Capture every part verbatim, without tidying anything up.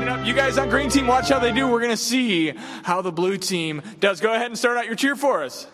lining up. You guys on green team, watch how they do. We're going to see how the blue team does. Go ahead and start out your cheer for us.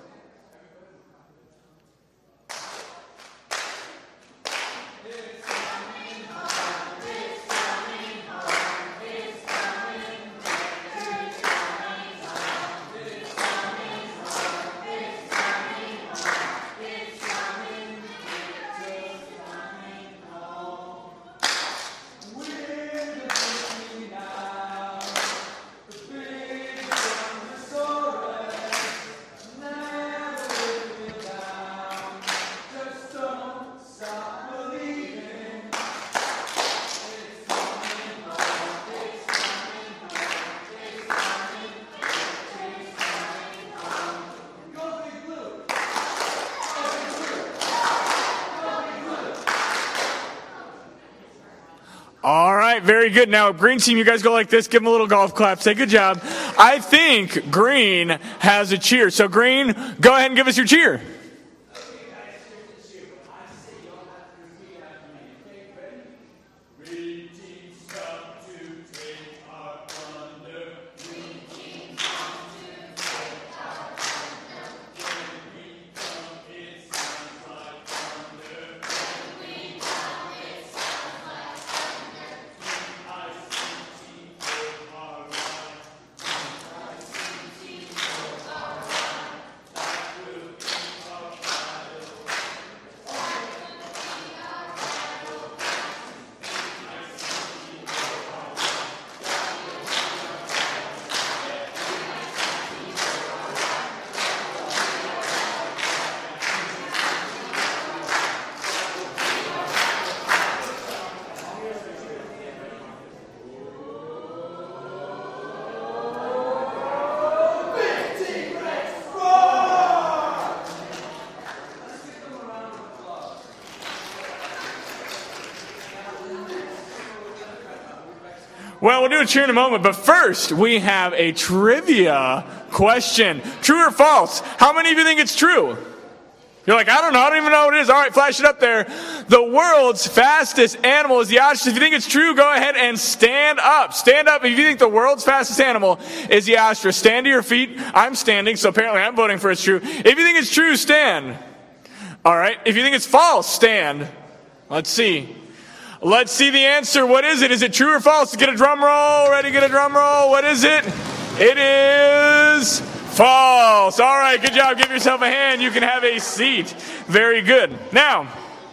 All right, very good. Now, green team, you guys go like this. Give them a little golf clap. Say good job. I think green has a cheer. So, green, go ahead and give us your cheer. Well, we'll do a cheer in a moment, but first we have a trivia question. True or false? How many of you think it's true? You're like, I don't know. I don't even know what it is. All right, flash it up there. The world's fastest animal is the ostrich. If you think it's true, go ahead and stand up. Stand up if you think the world's fastest animal is the ostrich. Stand to your feet. I'm standing, so apparently I'm voting for it's true. If you think it's true, stand. All right. If you think it's false, stand. Let's see. Let's see the answer. What is it? Is it true or false? Get a drum roll. Ready? Get a drum roll. What is it? It is false. All right. Good job. Give yourself a hand. You can have a seat. Very good. Now,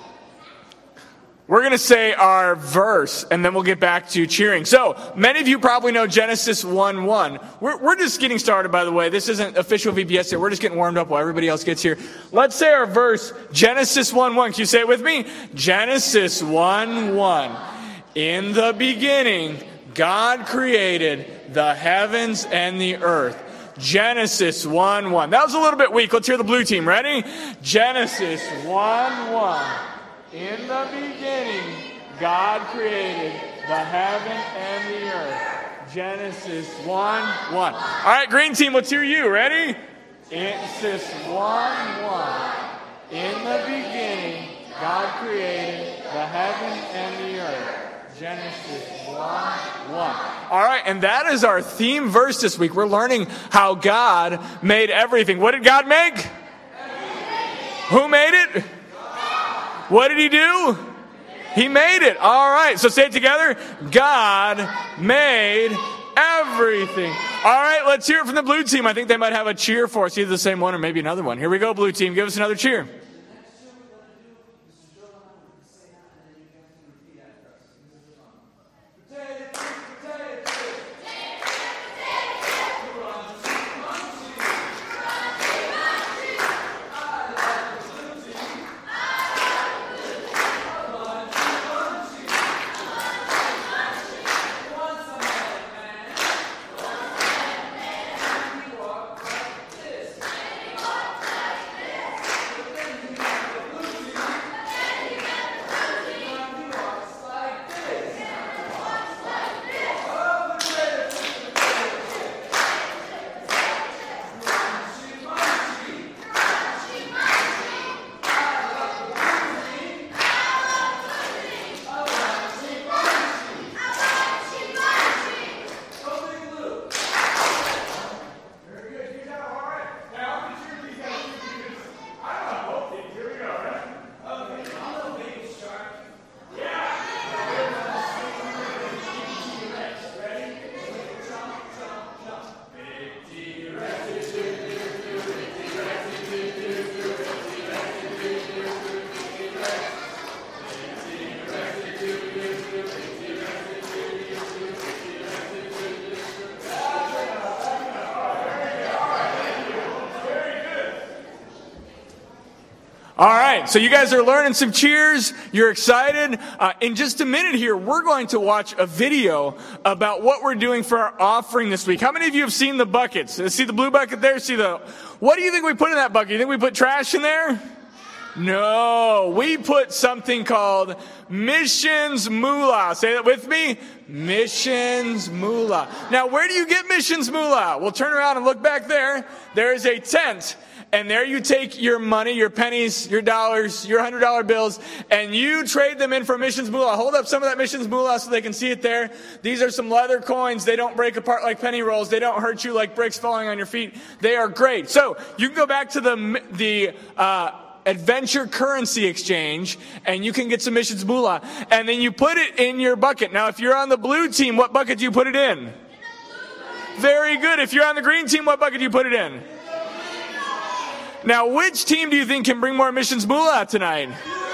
we're going to say our verse, and then we'll get back to cheering. So, many of you probably know Genesis one one. We're, we're just getting started, by the way. This isn't official V B S yet. We're just getting warmed up while everybody else gets here. Let's say our verse, Genesis one one. Can you say it with me? Genesis one one. In the beginning, God created the heavens and the earth. Genesis one one. That was a little bit weak. Let's hear the blue team. Ready? Genesis one one. In the beginning, God created the heaven and the earth. Genesis one one. All right, green team, let's hear you. Ready? Genesis one one. In the beginning, God created the heaven and the earth. Genesis one one. All right, and that is our theme verse this week. We're learning how God made everything. What did God make? Everything. Who made it? What did he do? He made it. All right. So say it together. God made everything. All right. Let's hear it from the blue team. I think they might have a cheer for us. Either the same one or maybe another one. Here we go, blue team. Give us another cheer. right, so you guys are learning some cheers. You're excited. Uh, in just a minute here, we're going to watch a video about what we're doing for our offering this week. How many of you have seen the buckets? See the blue bucket there? See the, what do you think we put in that bucket? You think we put trash in there? No, we put something called Missions Moolah. Say that with me. Missions Moolah. Now, where do you get Missions Moolah? Well, turn around and look back there. There is a tent. And there you take your money, your pennies, your dollars, your one hundred dollar bills, and you trade them in for Missions Moolah. Hold up some of that Missions Moolah so they can see it there. These are some leather coins. They don't break apart like penny rolls. They don't hurt you like bricks falling on your feet. They are great. So you can go back to the the uh Adventure Currency Exchange, and you can get some Missions Moolah. And then you put it in your bucket. Now, if you're on the blue team, what bucket do you put it in? Very good. If you're on the green team, what bucket do you put it in? Now, which team do you think can bring more Missions Moolah tonight?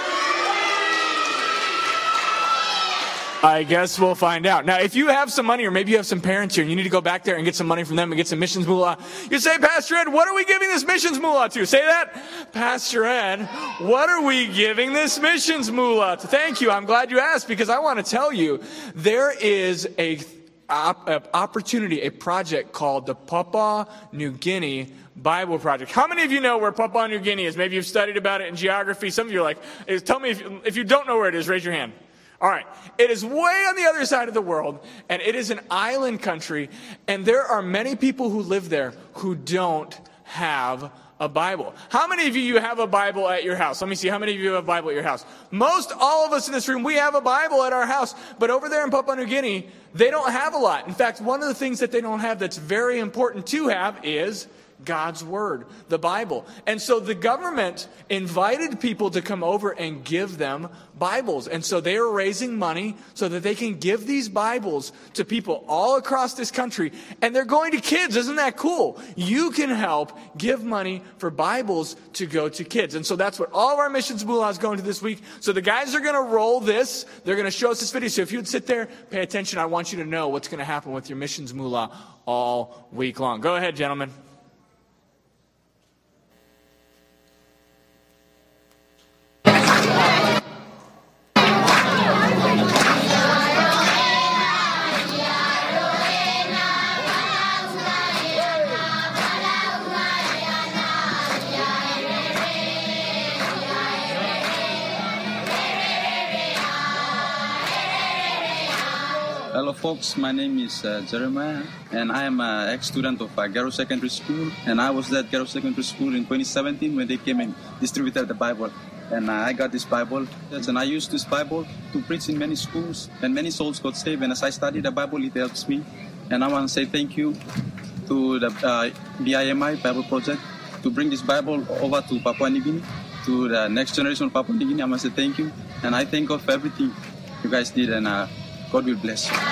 I guess we'll find out. Now, if you have some money, or maybe you have some parents here, and you need to go back there and get some money from them and get some Missions Moolah, you say, Pastor Ed, what are we giving this Missions Moolah to? Say that. Pastor Ed, what are we giving this Missions Moolah to? Thank you. I'm glad you asked, because I want to tell you, there is a, a opportunity, a project called the Papua New Guinea Bible Project. How many of you know where Papua New Guinea is? Maybe you've studied about it in geography. Some of you are like, tell me if, if you don't know where it is, raise your hand. All right. It is way on the other side of the world, and it is an island country, and there are many people who live there who don't have a Bible. How many of you have a Bible at your house? Let me see. How many of you have a Bible at your house? Most all of us in this room, we have a Bible at our house, but over there in Papua New Guinea, they don't have a lot. In fact, one of the things that they don't have that's very important to have is God's Word, the Bible. And so the government invited people to come over and give them Bibles. And so they are raising money so that they can give these Bibles to people all across this country. And they're going to kids. Isn't that cool? You can help give money for Bibles to go to kids. And so that's what all of our Missions Moolah is going to this week. So the guys are going to roll this. They're going to show us this video. So if you would sit there, pay attention. I want you to know what's going to happen with your Missions Moolah all week long. Go ahead, gentlemen. Hello folks, my name is uh, Jeremiah, and I am an ex-student of uh, Garo Secondary School, and I was at Garo Secondary School in twenty seventeen when they came and distributed the Bible, and uh, I got this Bible, and I used this Bible to preach in many schools, and many souls got saved, and as I study the Bible, it helps me, and I want to say thank you to the uh, B I M I Bible Project to bring this Bible over to Papua New Guinea, to the next generation of Papua New Guinea. I want to say thank you, and I thank God for everything you guys did, and uh, God will bless you.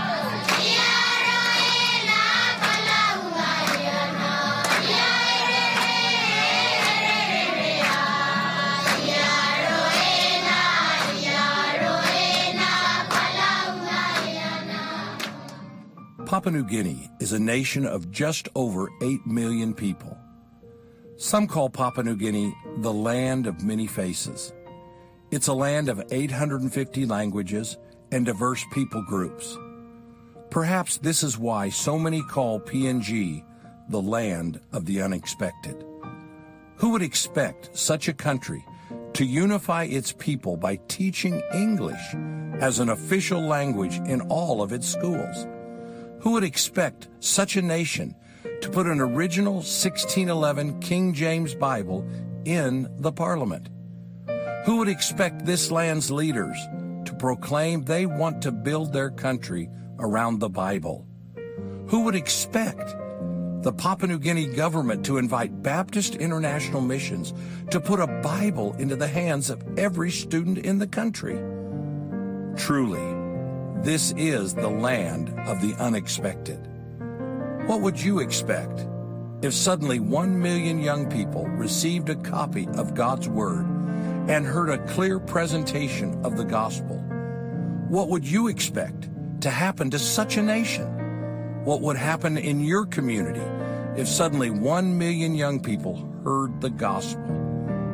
Papua New Guinea is a nation of just over eight million people. Some call Papua New Guinea the land of many faces. It's a land of eight hundred fifty languages and diverse people groups. Perhaps this is why so many call P N G the land of the unexpected. Who would expect such a country to unify its people by teaching English as an official language in all of its schools? Who would expect such a nation to put an original sixteen eleven King James Bible in the parliament? Who would expect this land's leaders to proclaim they want to build their country around the Bible? Who would expect the Papua New Guinea government to invite Baptist International Missions to put a Bible into the hands of every student in the country? Truly, this is the land of the unexpected. What would you expect if suddenly one million young people received a copy of God's Word and heard a clear presentation of the gospel? What would you expect to happen to such a nation? What would happen in your community if suddenly one million young people heard the gospel?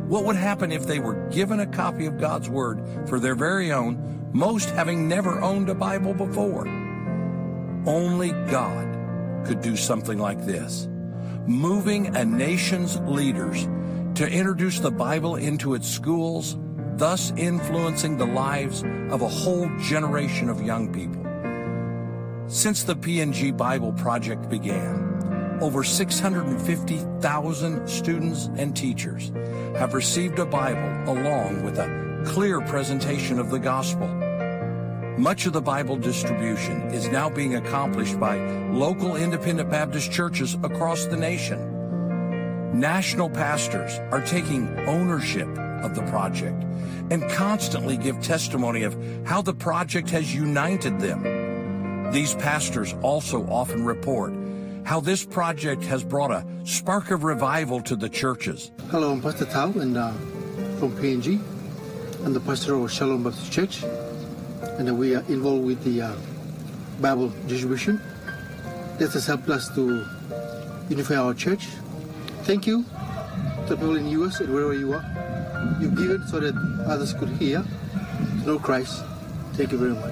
What would happen if they were given a copy of God's Word for their very own, most having never owned a Bible before? Only God could do something like this, moving a nation's leaders to introduce the Bible into its schools, thus influencing the lives of a whole generation of young people. Since the P N G Bible Project began, over six hundred fifty thousand students and teachers have received a Bible along with a clear presentation of the gospel. Much of the Bible distribution is now being accomplished by local independent Baptist churches across the nation. National pastors are taking ownership of the project and constantly give testimony of how the project has united them. These pastors also often report how this project has brought a spark of revival to the churches. Hello, I'm Pastor Tao and uh, from P N G. I'm the pastor of Shalom Baptist Church, and uh, we are involved with the uh, Bible distribution. This has helped us to unify our church. Thank you to people in the U S and wherever you are. You've given so that others could hear, know Christ. Thank you very much.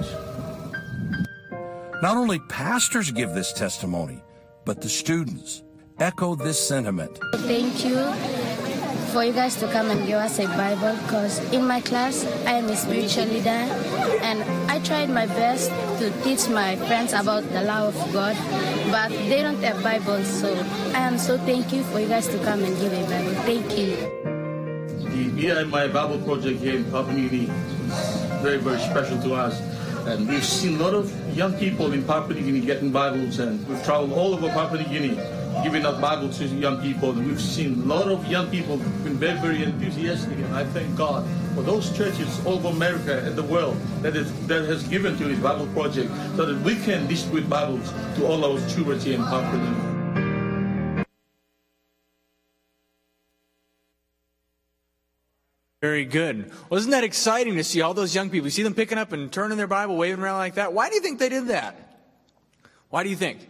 Not only pastors give this testimony, but the students echo this sentiment. Thank you for you guys to come and give us a Bible, because in my class I am a spiritual leader and I tried my best to teach my friends about the law of God, but they don't have Bibles, so I am so thankful for you guys to come and give a Bible. Thank you. The B I M I Bible Project here in Papua New Guinea is very, very special to us. And we've seen a lot of young people in Papua New Guinea getting Bibles, and we've traveled all over Papua New Guinea giving out Bibles to young people. And we've seen a lot of young people who've been very, very enthusiastic. And I thank God for those churches all over America and the world that, is, that has given to this Bible Project so that we can distribute Bibles to all our children here in Papua New Guinea. Very good. Well, isn't that exciting to see all those young people? You see them picking up and turning their Bible, waving around like that. Why do you think they did that? Why do you think?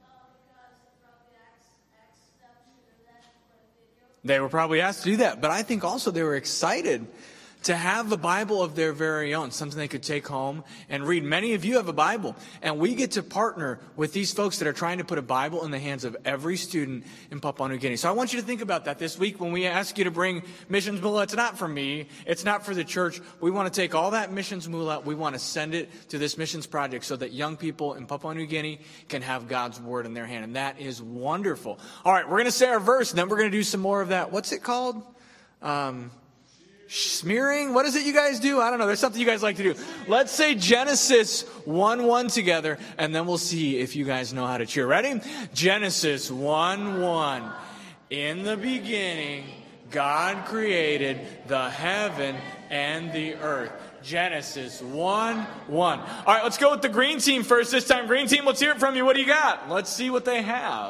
They were probably asked to do that, but I think also they were excited to have a Bible of their very own, something they could take home and read. Many of you have a Bible, and we get to partner with these folks that are trying to put a Bible in the hands of every student in Papua New Guinea. So I want you to think about that this week when we ask you to bring missions moolah. It's not for me. It's not for the church. We want to take all that missions moolah. We want to send it to this missions project so that young people in Papua New Guinea can have God's word in their hand. And that is wonderful. All right, we're going to say our verse, and then we're going to do some more of that. What's it called? Um... Smearing? What is it you guys do? I don't know. There's something you guys like to do. Let's say Genesis one one together, and then we'll see if you guys know how to cheer. Ready? Genesis one one. In the beginning, God created the heaven and the earth. Genesis one one. All right, let's go with the green team first this time. Green team, let's hear it from you. What do you got? Let's see what they have.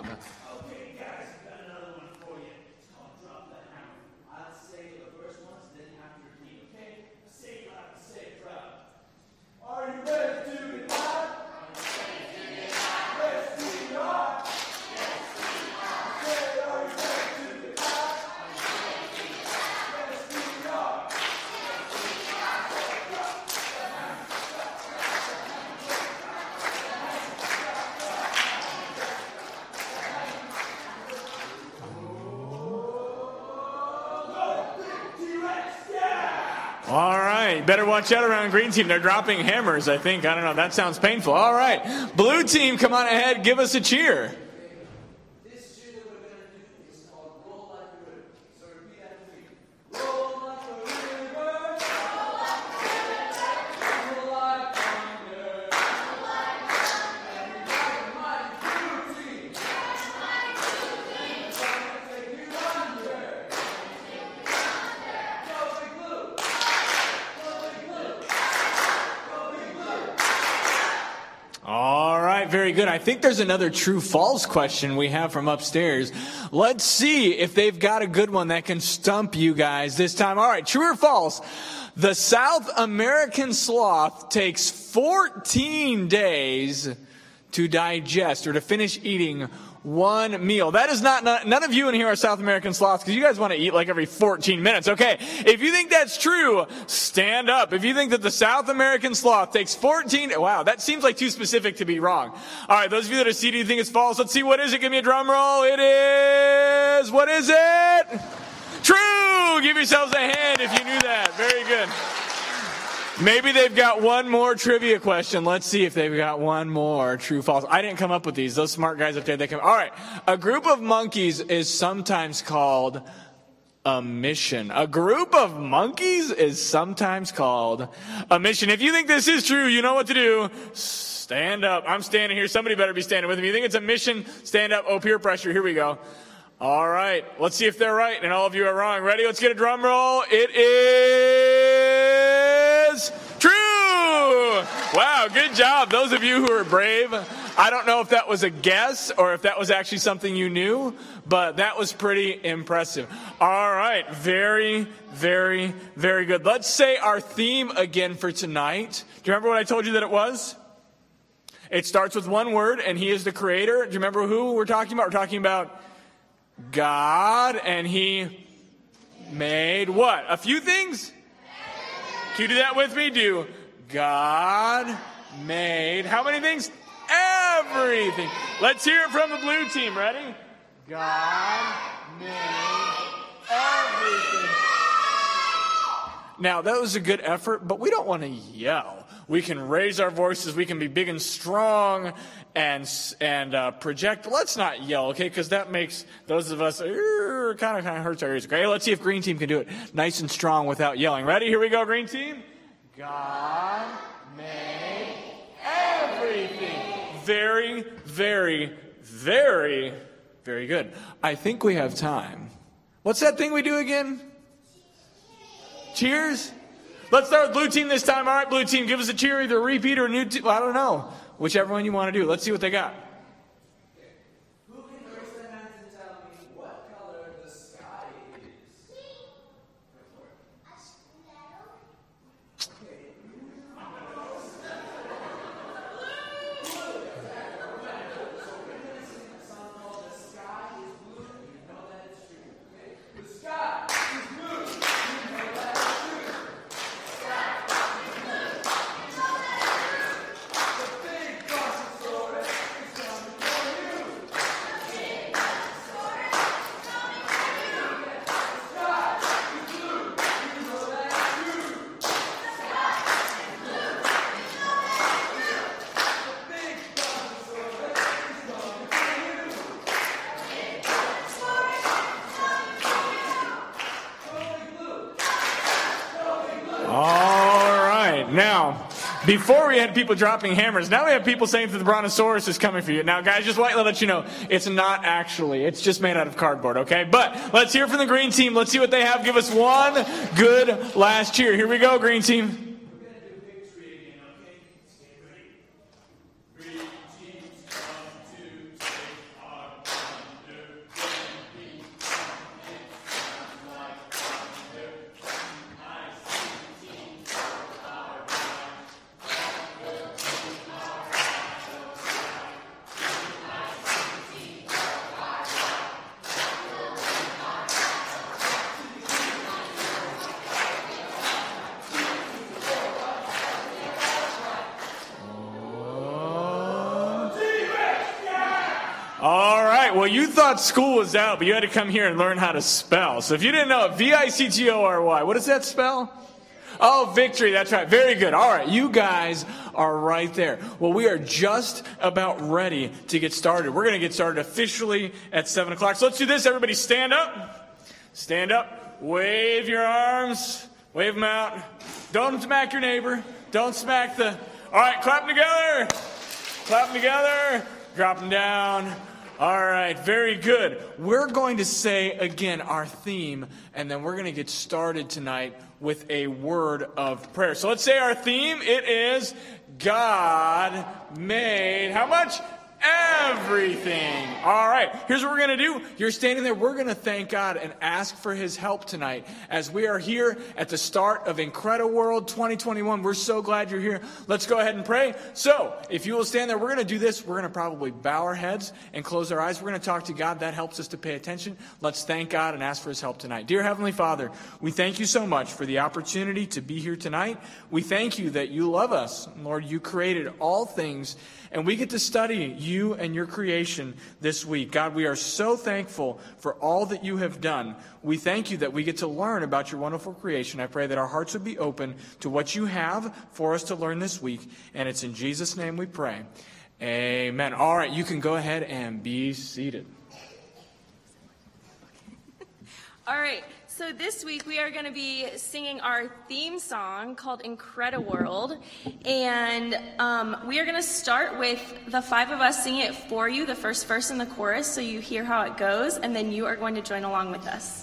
All right. Better watch out around green team. They're dropping hammers, I think. I don't know. That sounds painful. All right. Blue team, come on ahead. Give us a cheer. This cheer that we're going to do is called Roll Like a River. So repeat after me. Roll like a river. Roll like a river. Roll like thunder. Roll like thunder. Everybody, mighty blue team. Mighty blue team. Gonna take you under. Gonna take you under. Go Big Blue. All right, very good. I think there's another true-false question we have from upstairs. Let's see if they've got a good one that can stump you guys this time. All right, true or false? The South American sloth takes fourteen days to digest or to finish eating one meal. That is not, not none of you in here are South American sloths because you guys want to eat like every fourteen minutes. Okay, if you think that's true, stand up. If you think that the South American sloth takes fourteen, wow, that seems like too specific to be wrong. All right, those of you that are seated, you think it's false. Let's see, what is it? Give me a drum roll. It is, what is it? True. Give yourselves a hand if you knew that. Very good. Maybe they've got one more trivia question. Let's see if they've got one more. True, false. I didn't come up with these. Those smart guys up there, they come. All right. A group of monkeys is sometimes called a mission. A group of monkeys is sometimes called a mission. If you think this is true, you know what to do. Stand up. I'm standing here. Somebody better be standing with me. You think it's a mission? Stand up. Oh, peer pressure. Here we go. All right. Let's see if they're right and all of you are wrong. Ready? Let's get a drum roll. It is true. Wow, good job. Those of you who are brave. I don't know if that was a guess or if that was actually something you knew, but that was pretty impressive. All right. Very, very, very good. Let's say our theme again for tonight. Do you remember what I told you that it was? It starts with one word, and He is the Creator. Do you remember who we're talking about? We're talking about God, and He made what? A few things? Can you do that with me? Do God made how many things? Everything. Let's hear it from the blue team. Ready? God made everything. Now, that was a good effort, but we don't want to yell. We can raise our voices. We can be big and strong and and uh, project. Let's not yell, okay? Because that makes those of us kind of kind of hurts our ears. Okay, let's see if Green Team can do it nice and strong without yelling. Ready? Here we go, Green Team. God made everything. Very, very, very, very good. I think we have time. What's that thing we do again? Cheers? Let's start with blue team this time. All right, blue team, give us a cheer, either a repeat or a new team. Well, I don't know. Whichever one you want to do. Let's see what they got. Who can raise their hands and tell me what color the sky is? Now, before we had people dropping hammers, now we have people saying that the Brontosaurus is coming for you. Now, guys, just want to let you know, it's not actually. It's just made out of cardboard, okay? But let's hear from the green team. Let's see what they have. Give us one good last cheer. Here we go, green team. All right, well, you thought school was out, but you had to come here and learn how to spell. So if you didn't know it, V I C T O R Y, what does that spell? Oh, victory, that's right. Very good. All right, you guys are right there. Well, we are just about ready to get started. We're going to get started officially at seven o'clock. So let's do this. Everybody stand up. Stand up. Wave your arms. Wave them out. Don't smack your neighbor. Don't smack the... All right, clap them together. Clap them together. Drop them down. All right, very good. We're going to say, again, our theme, and then we're going to get started tonight with a word of prayer. So let's say our theme. It is God made, how much? everything. All right, here's what we're going to do. You're standing there. We're going to thank God and ask for his help tonight as we are here at the start of Incredible World twenty twenty-one. We're so glad you're here. Let's go ahead and pray. So if you will stand there, we're going to do this. We're going to probably bow our heads and close our eyes. We're going to talk to God. That helps us to pay attention. Let's thank God and ask for his help tonight. Dear Heavenly Father, we thank you so much for the opportunity to be here tonight. We thank you that you love us. Lord, you created all things, and we get to study you and your creation this week. God, we are so thankful for all that you have done. We thank you that we get to learn about your wonderful creation. I pray that our hearts would be open to what you have for us to learn this week. And it's in Jesus' name we pray. Amen. All right, you can go ahead and be seated. All right. So this week we are going to be singing our theme song called Incrediworld, and um, we are going to start with the five of us singing it for you, the first verse and the chorus, so you hear how it goes, and then you are going to join along with us.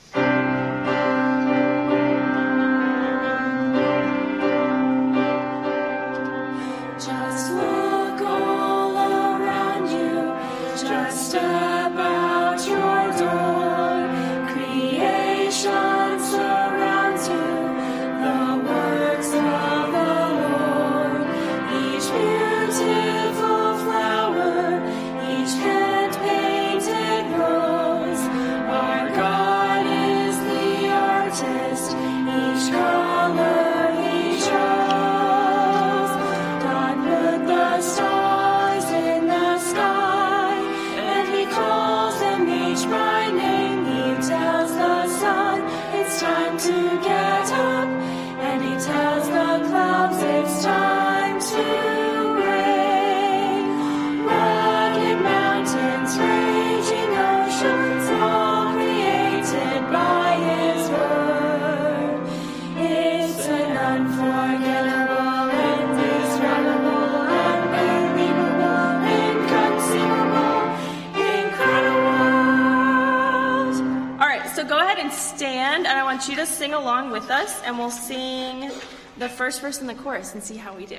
Just look all around you, just step out your door. Creation surrounds you, the works of the Lord. Each beautiful flower, each hand-painted rose. Our God is the artist, each color he chose. God put the stars in the sky, and he calls them each by name. He tells the sun it's time to get up, and he tells the clouds it's time to rain. Rugged mountains, raging oceans, all created by his word. It's an unforgettable, indescribable, unbelievable, inconceivable, incredible. All right, so go ahead and stand, and I want you to sing along with us, and we'll sing the first verse and the chorus and see how we do.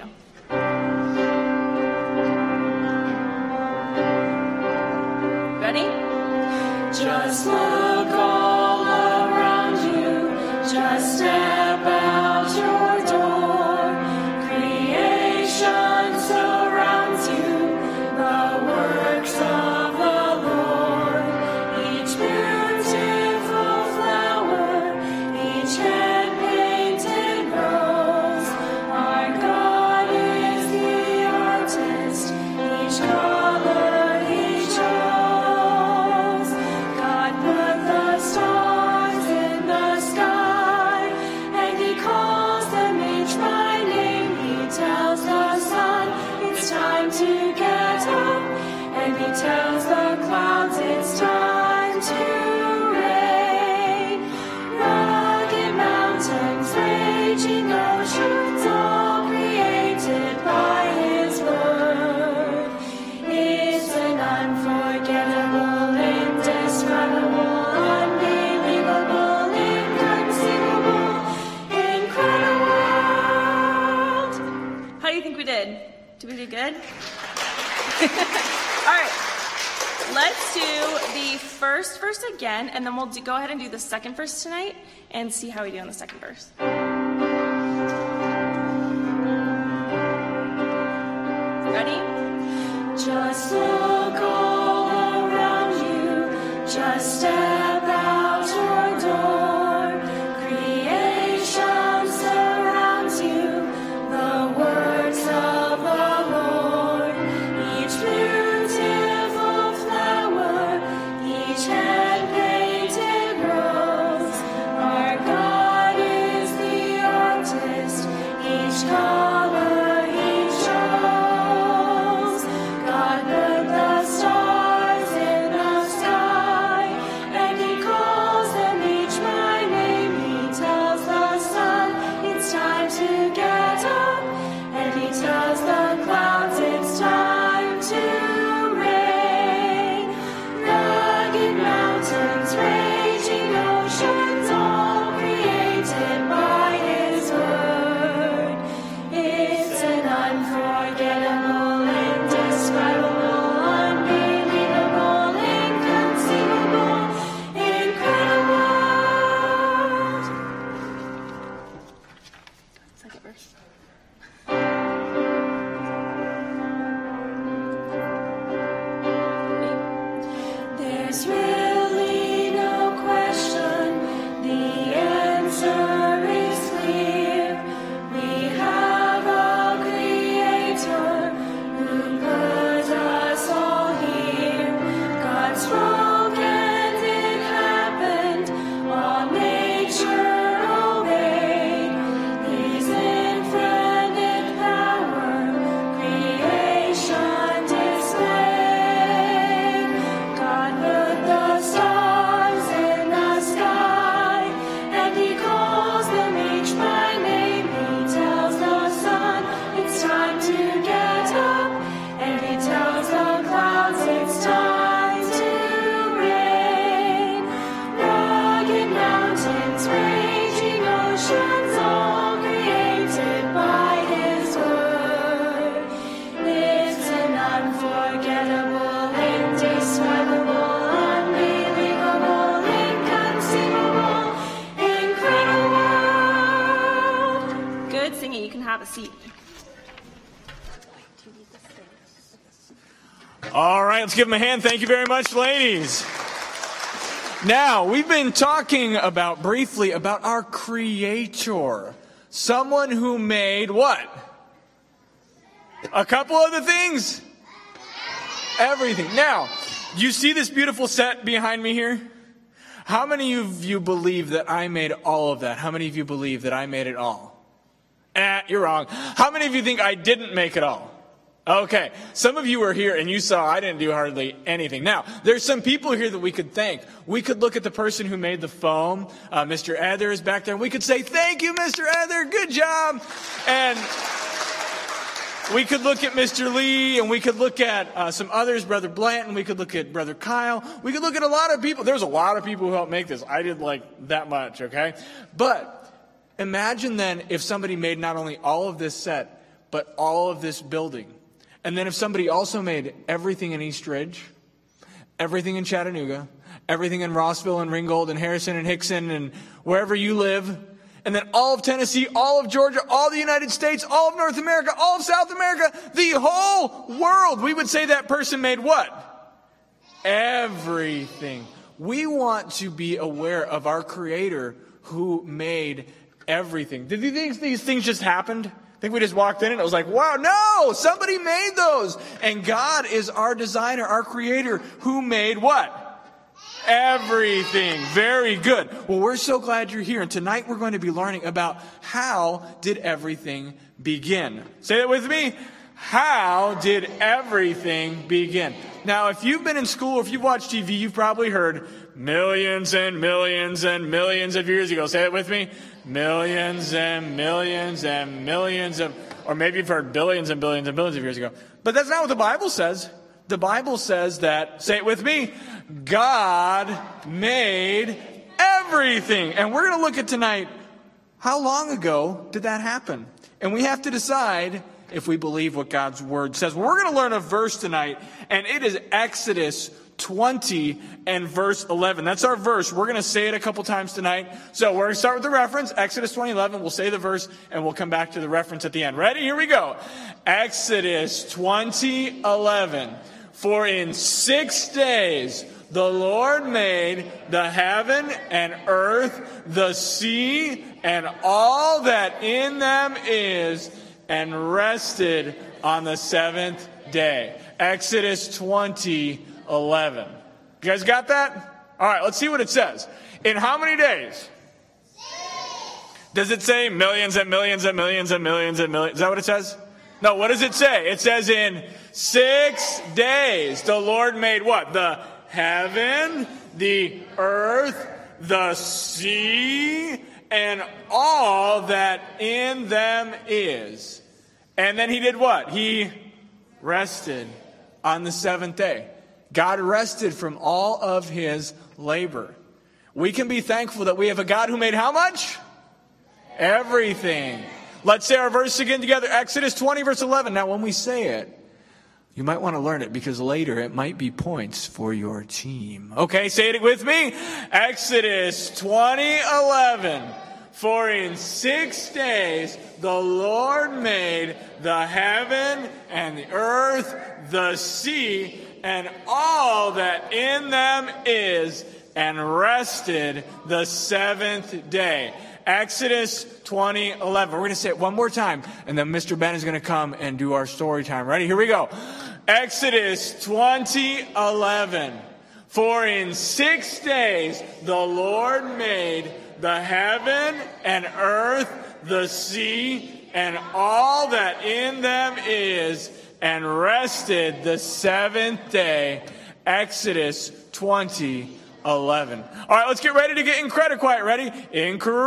Ready? Just look all around you, just step out your door. Creation surrounds you, the works of the Lord. Each beautiful flower, each hand-painted rose. Our God is the artist, each color he chose. God put the stars in the sky, and he calls them each by name. He tells the sun it's time to get up, and he tells the clouds it's time to rain. Rugged mountains, raging oceans, all created by his word. It's an unforgettable, indescribable, unbelievable, inconceivable, incredible. How do you think we did? Did we do good? All right. Let's do the first verse again, and then we'll do, go ahead and do the second verse tonight and see how we do on the second verse. Ready? Just look all around you, just step out your door. Creation surrounds you, the works of the Lord. Each beautiful flower, each hand-painted rose. Our God is the All right, let's give them a hand. Thank you very much, ladies. Now, we've been talking about briefly about our Creator. Someone who made what? A couple other things. Everything. Now, you see this beautiful set behind me here? How many of you believe that I made all of that? How many of you believe that I made it all? Eh, you're wrong. How many of you think I didn't make it all? Okay, some of you were here and you saw I didn't do hardly anything. Now, there's some people here that we could thank. We could look at the person who made the foam. Uh, Mister Ether is back there, and we could say, thank you, Mister Ether, good job. And we could look at Mister Lee, and we could look at uh, some others, Brother Blanton, we could look at Brother Kyle. We could look at a lot of people. There's a lot of people who helped make this. I did like that much, okay? But imagine then if somebody made not only all of this set, but all of this building. And then if somebody also made everything in East Ridge, everything in Chattanooga, everything in Rossville and Ringgold and Harrison and Hickson and wherever you live, and then all of Tennessee, all of Georgia, all the United States, all of North America, all of South America, the whole world, we would say that person made what? Everything. We want to be aware of our Creator who made everything. Did you think these things just happened? I think we just walked in and it was like, wow, no, somebody made those. And God is our designer, our Creator, who made what? Everything. Very good. Well, we're so glad you're here. And tonight we're going to be learning about how did everything begin. Say that with me. How did everything begin? Now, if you've been in school or if you've watched T V, you've probably heard millions and millions and millions of years ago. Say it with me. Millions and millions and millions of, or maybe you've heard billions and billions and billions of years ago. But that's not what the Bible says. The Bible says that, say it with me, God made everything. And we're going to look at tonight, how long ago did that happen? And we have to decide if we believe what God's Word says. Well, we're going to learn a verse tonight, and it is Exodus twenty and verse eleven. That's our verse. We're going to say it a couple times tonight. So we're going to start with the reference, Exodus twenty eleven. We'll say the verse, and we'll come back to the reference at the end. Ready? Here we go. Exodus twenty eleven. For in six days the Lord made the heaven and earth, the sea, and all that in them is, and rested on the seventh day. Exodus twenty eleven. You guys got that? All right, let's see what it says. In how many days? Does it say millions and millions and millions and millions and millions? Is that what it says? No, what does it say? It says in six days the Lord made what? The heaven, the earth, the sea, and all that in them is. And then he did what? He rested on the seventh day. God rested from all of his labor. We can be thankful that we have a God who made how much? Everything. Let's say our verse again together. Exodus twenty, verse eleven. Now, when we say it, you might want to learn it because later it might be points for your team. Okay, say it with me. Exodus twenty eleven. For in six days the Lord made the heaven and the earth, the sea, and all that in them is, and rested the seventh day. Exodus twenty eleven. We're going to say it one more time, and then Mister Ben is going to come and do our story time. Ready? Here we go. Exodus twenty eleven. For in six days the Lord made the heaven and earth, the sea, and all that in them is, and rested the seventh day. Exodus twenty eleven. All right, let's get ready to get Incredible Quiet. Ready? Incredible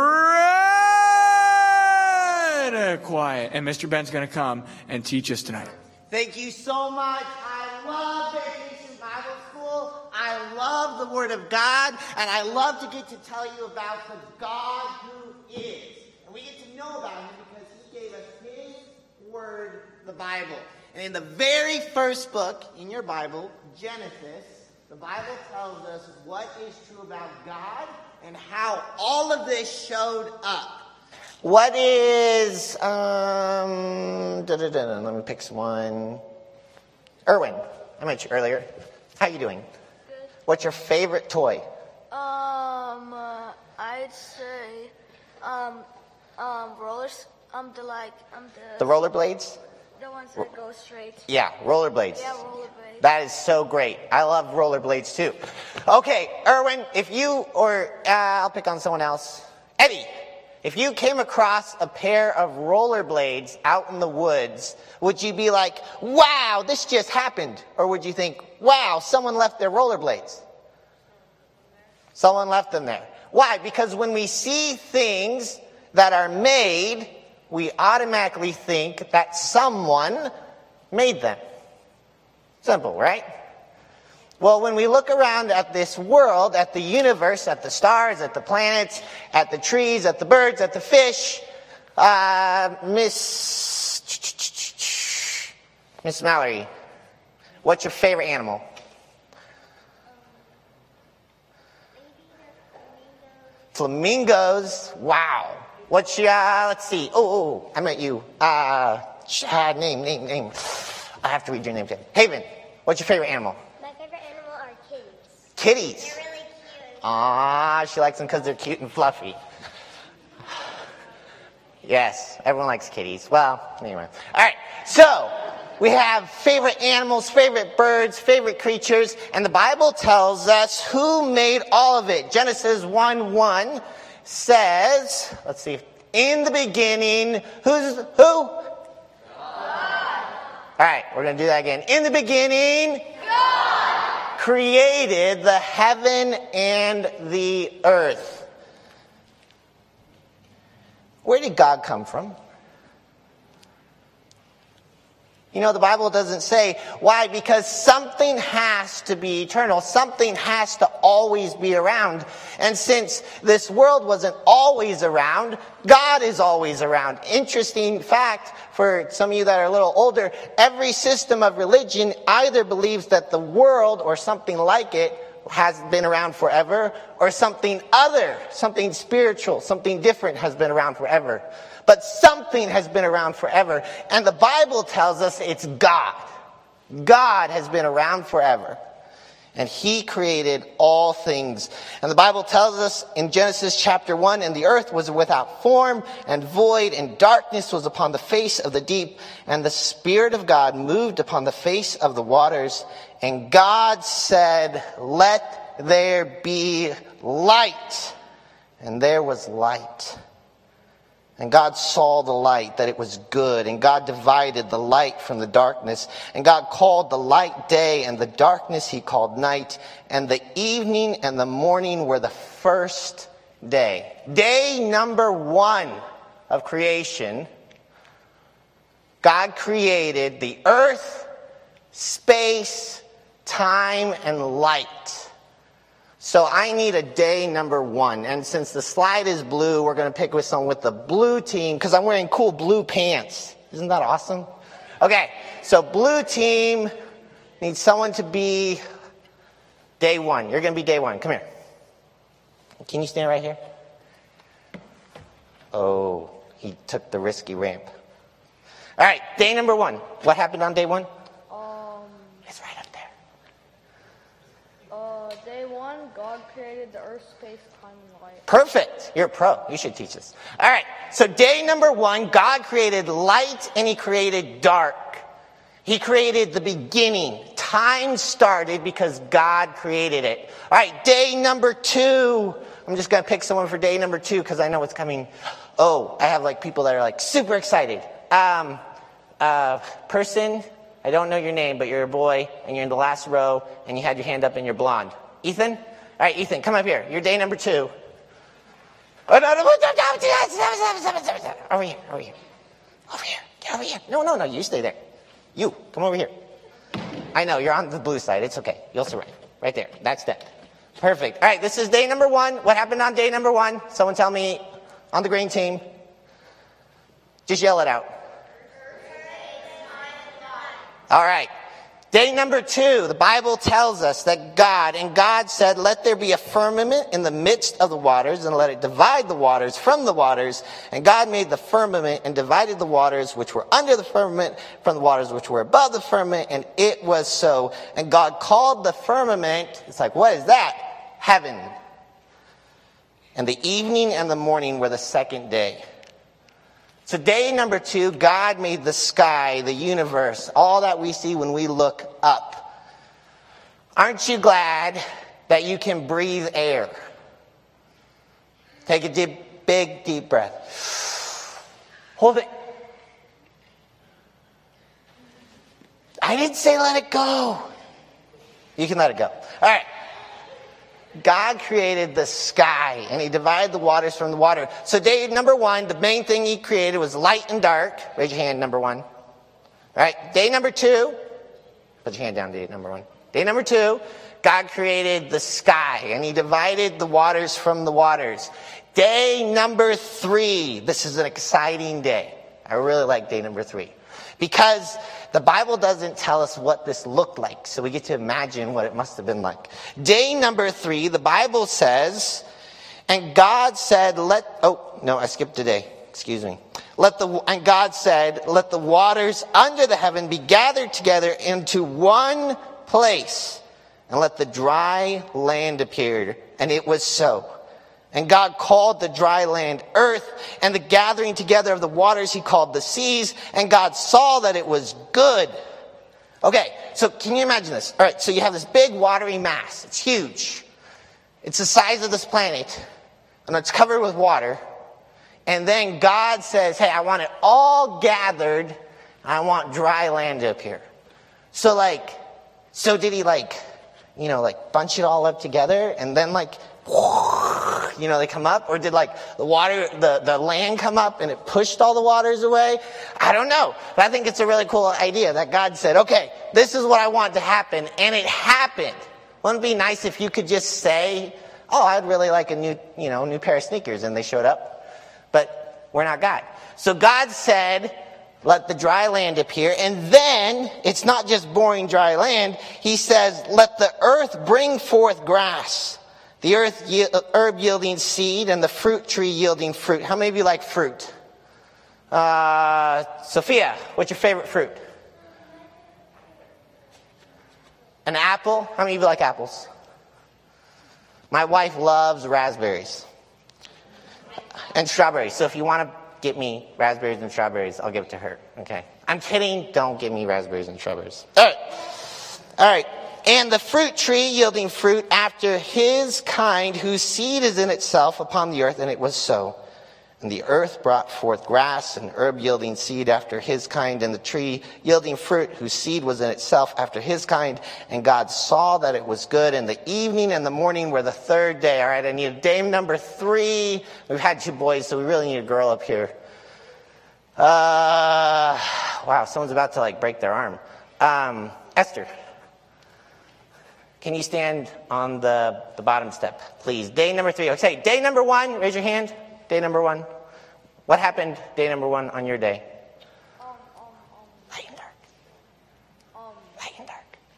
Quiet. And Mister Ben's going to come and teach us tonight. Thank you so much. I love Vacation Bible School. I love the Word of God. And I love to get to tell you about the God who is. And we get to know about him because he gave us his Word, the Bible. And in the very first book in your Bible, Genesis, the Bible tells us what is true about God and how all of this showed up. What is, um, da, da, da, da, let me pick one. Erwin. I met you earlier. How you doing? Good. What's your favorite toy? Um, uh, I'd say, um, um, rollers. Um, the like, um, the. The rollerblades? The ones that go straight. Yeah, rollerblades. Yeah, rollerblades. That is so great. I love rollerblades too. Okay, Erwin, if you, or uh, I'll pick on someone else. Eddie, if you came across a pair of rollerblades out in the woods, would you be like, wow, this just happened? Or would you think, wow, someone left their rollerblades? Someone left them there. Why? Because when we see things that are made, we automatically think that someone made them. Simple, right? Well, when we look around at this world, at the universe, at the stars, at the planets, at the trees, at the birds, at the fish, uh, Miss Miss Mallory, what's your favorite animal? Flamingos. Wow. What's your, uh, let's see. Oh, oh, I met you. Uh, uh, name, name, name. I have to read your name. Haven, what's your favorite animal? My favorite animal are kitties. Kitties. They're really cute. Ah, she likes them because they're cute and fluffy. Yes, everyone likes kitties. Well, anyway. All right, so we have favorite animals, favorite birds, favorite creatures, and the Bible tells us who made all of it. Genesis one one says, let's see, in the beginning, who's who? God. All right, we're going to do that again. In the beginning, God created the heaven and the earth. Where did God come from? You know, the Bible doesn't say why, because something has to be eternal. Something has to always be around. And since this world wasn't always around, God is always around. Interesting fact for some of you that are a little older, every system of religion either believes that the world or something like it has been around forever, or something other, something spiritual, something different has been around forever. But something has been around forever. And the Bible tells us it's God. God has been around forever. And He created all things. And the Bible tells us in Genesis chapter one, and the earth was without form and void, and darkness was upon the face of the deep. And the Spirit of God moved upon the face of the waters. And God said, let there be light. And there was light. And God saw the light, that it was good. And God divided the light from the darkness. And God called the light day, and the darkness He called night. And the evening and the morning were the first day. Day number one of creation. God created the earth, space, time, and light. So I need a day number one. And since the slide is blue, we're going to pick with someone with the blue team, because I'm wearing cool blue pants. Isn't that awesome? Okay, so blue team needs someone to be day one. You're going to be day one. Come here. Can you stand right here? Oh, he took the risky ramp. All right, day number one. What happened on day one? Um, it's right up there. Uh, day one, God created the earth, space, time, and light. Perfect. You're a pro. You should teach this. All right. So day number one, God created light and He created dark. He created the beginning. Time started because God created it. All right. Day number two. I'm just going to pick someone for day number two because I know what's coming. Oh, I have like people that are like super excited. Um, uh, person, I don't know your name, but you're a boy and you're in the last row and you had your hand up and you're blonde. Ethan? All right, Ethan, come up here. You're day number two. Oh, no, no, over here, over here. Over here, get over here. No, no, no, you stay there. You, come over here. I know, you're on the blue side. It's okay. You'll survive. Right there. That's that. Perfect. All right, this is day number one. What happened on day number one? Someone tell me on the green team. Just yell it out. All right. Day number two, the Bible tells us that God, and God said, let there be a firmament in the midst of the waters, and let it divide the waters from the waters. And God made the firmament and divided the waters which were under the firmament from the waters which were above the firmament, and it was so. And God called the firmament, it's like, what is that? Heaven. And the evening and the morning were the second day. So day number two, God made the sky, the universe, all that we see when we look up. Aren't you glad that you can breathe air? Take a deep, big, deep breath. Hold it. I didn't say let it go. You can let it go. All right. God created the sky, and he divided the waters from the water. So day number one, the main thing he created was light and dark. Raise your hand, number one. All right. Day number two, put your hand down, day number one. Day number two, God created the sky, and he divided the waters from the waters. Day number three, this is an exciting day. I really like day number three, because the Bible doesn't tell us what this looked like, so we get to imagine what it must have been like. Day number three, the Bible says, and God said, let, oh, no, I skipped a day. Excuse me. Let the, and God said, let the waters under the heaven be gathered together into one place, and let the dry land appear. And it was so. And God called the dry land earth, and the gathering together of the waters he called the seas, and God saw that it was good. Okay, so can you imagine this? All right, so you have this big watery mass. It's huge. It's the size of this planet, and it's covered with water. And then God says, hey, I want it all gathered. I want dry land to appear. So like, so did he like, you know, like bunch it all up together, and then like, you know, they come up? Or did like the water, the, the land come up and it pushed all the waters away? I don't know. But I think it's a really cool idea that God said, okay, this is what I want to happen. And it happened. Wouldn't it be nice if you could just say, oh, I'd really like a new, you know, new pair of sneakers, and they showed up? But we're not God. So God said, let the dry land appear. And then, it's not just boring dry land. He says, let the earth bring forth grass. The earth, herb yielding seed, and the fruit tree yielding fruit. How many of you like fruit? Uh, Sophia, what's your favorite fruit? An apple? How many of you like apples? My wife loves raspberries. And strawberries. So if you want to get me raspberries and strawberries, I'll give it to her. Okay. I'm kidding. Don't give me raspberries and strawberries. All right. All right. And the fruit tree yielding fruit after his kind, whose seed is in itself upon the earth, and it was so. And the earth brought forth grass, and herb yielding seed after his kind, and the tree yielding fruit, whose seed was in itself after his kind. And God saw that it was good, and the evening and the morning were the third day. All right, I need a day number three. We've had two boys, so we really need a girl up here. Uh, wow, someone's about to like break their arm. Um, Esther. Can you stand on the, the bottom step, please? Day number three. Okay, day number one, raise your hand. Day number one. What happened day number one on your day? Um, um, um, light and dark. Um, light and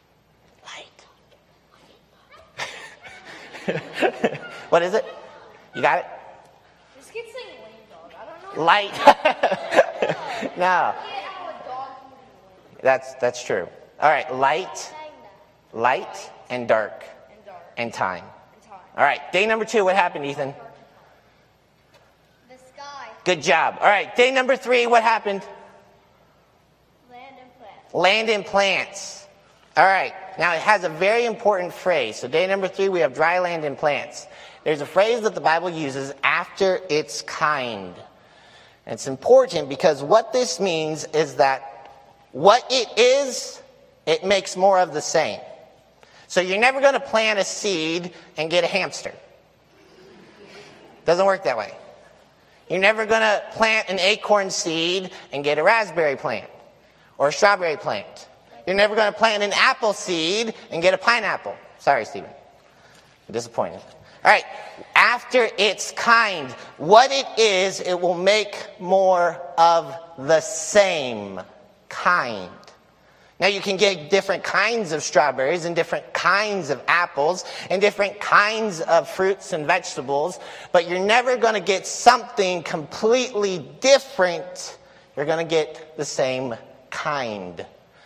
dark. Light. What is it? You got it? This kid's saying lame dog. I don't know. Light. No. That's, that's true. All right, light, light, and dark, and, dark. and time. And time. All right, day number two, what happened, Ethan? The sky. Good job. All right, day number three, what happened? Land and plants. Land and plants. All right, now it has a very important phrase. So day number three, we have dry land and plants. There's a phrase that the Bible uses, after its kind. And it's important because what this means is that what it is, it makes more of the same. So you're never going to plant a seed and get a hamster. Doesn't work that way. You're never going to plant an acorn seed and get a raspberry plant or a strawberry plant. You're never going to plant an apple seed and get a pineapple. Sorry, Stephen. I'm disappointed. All right. After its kind, what it is, it will make more of the same kind. Now you can get different kinds of strawberries and different kinds of apples and different kinds of fruits and vegetables, but you're never going to get something completely different. You're going to get the same kind.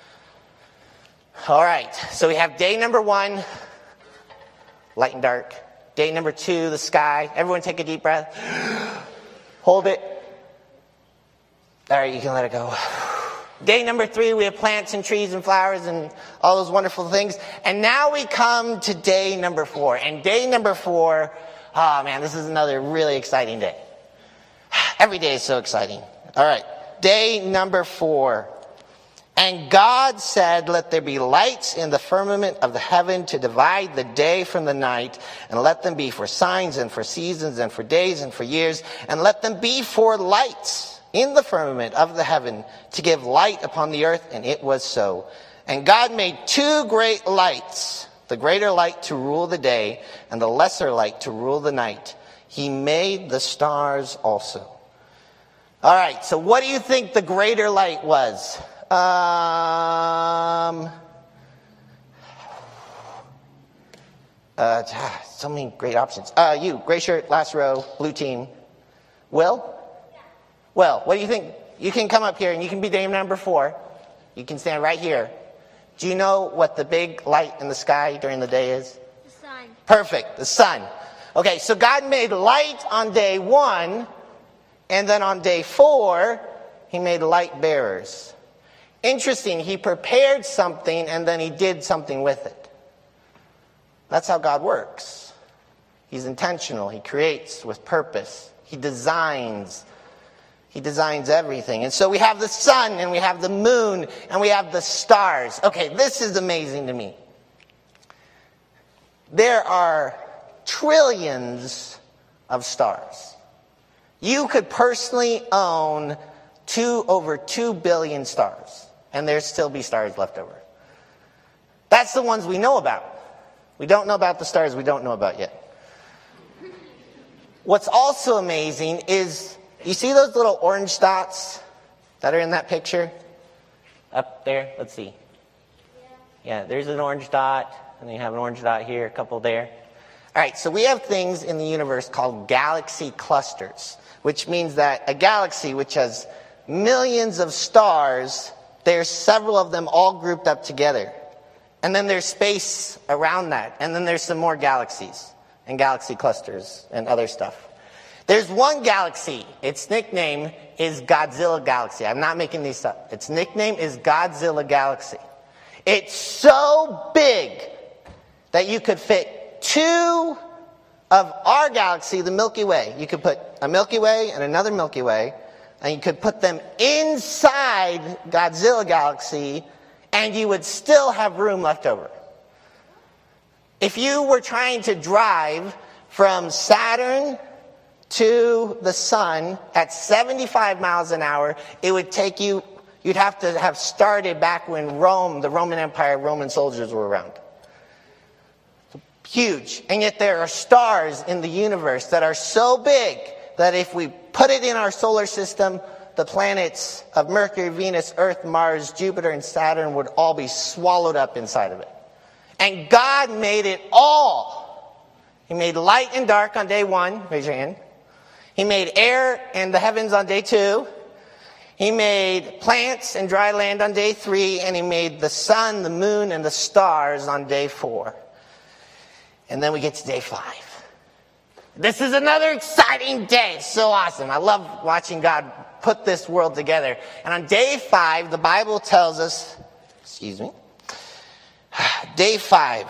All right, so we have day number one, light and dark. Day number two, the sky. Everyone take a deep breath. Hold it. All right, you can let it go. Day number three, we have plants and trees and flowers and all those wonderful things. And now we come to day number four. And day number four, oh man, this is another really exciting day. Every day is so exciting. All right, day number four. And God said, let there be lights in the firmament of the heaven to divide the day from the night, and let them be for signs and for seasons and for days and for years, and let them be for lights in the firmament of the heaven to give light upon the earth. And it was so. And God made two great lights, the greater light to rule the day and the lesser light to rule the night. He made the stars also. All right, so what do you think the greater light was? Um, uh, so many great options. Uh, you, gray shirt, last row, blue team. Will? Well, what do you think? You can come up here and you can be day number four. You can stand right here. Do you know what the big light in the sky during the day is? The sun. Perfect, the sun. Okay, so God made light on day one, and then on day four, he made light bearers. Interesting, he prepared something and then he did something with it. That's how God works. He's intentional. He creates with purpose. He designs. He designs everything. And so we have the sun and we have the moon and we have the stars. Okay, this is amazing to me. There are trillions of stars. You could personally own two over two billion stars, and there'd still be stars left over. That's the ones we know about. We don't know about the stars we don't know about yet. What's also amazing is, you see those little orange dots that are in that picture? Up there, let's see. Yeah, there's an orange dot, and then you have an orange dot here, a couple there. All right, so we have things in the universe called galaxy clusters, which means that a galaxy which has millions of stars, there's several of them all grouped up together. And then there's space around that. And then there's some more galaxies and galaxy clusters and other stuff. There's one galaxy. Its nickname is Godzilla Galaxy. I'm not making these up. Its nickname is Godzilla Galaxy. It's so big that you could fit two of our galaxy, the Milky Way. You could put a Milky Way and another Milky Way, and you could put them inside Godzilla Galaxy, and you would still have room left over. If you were trying to drive from Saturn to the sun at seventy-five miles an hour, it would take you, you'd have to have started back when Rome, the Roman Empire, Roman soldiers were around. Huge. And yet there are stars in the universe that are so big that if we put it in our solar system, the planets of Mercury, Venus, Earth, Mars, Jupiter, and Saturn would all be swallowed up inside of it. And God made it all. He made light and dark on day one. Raise your hand. He made air and the heavens on day two. He made plants and dry land on day three. And he made the sun, the moon, and the stars on day four. And then we get to day five. This is another exciting day. It's so awesome. I love watching God put this world together. And on day five, the Bible tells us, excuse me, day five.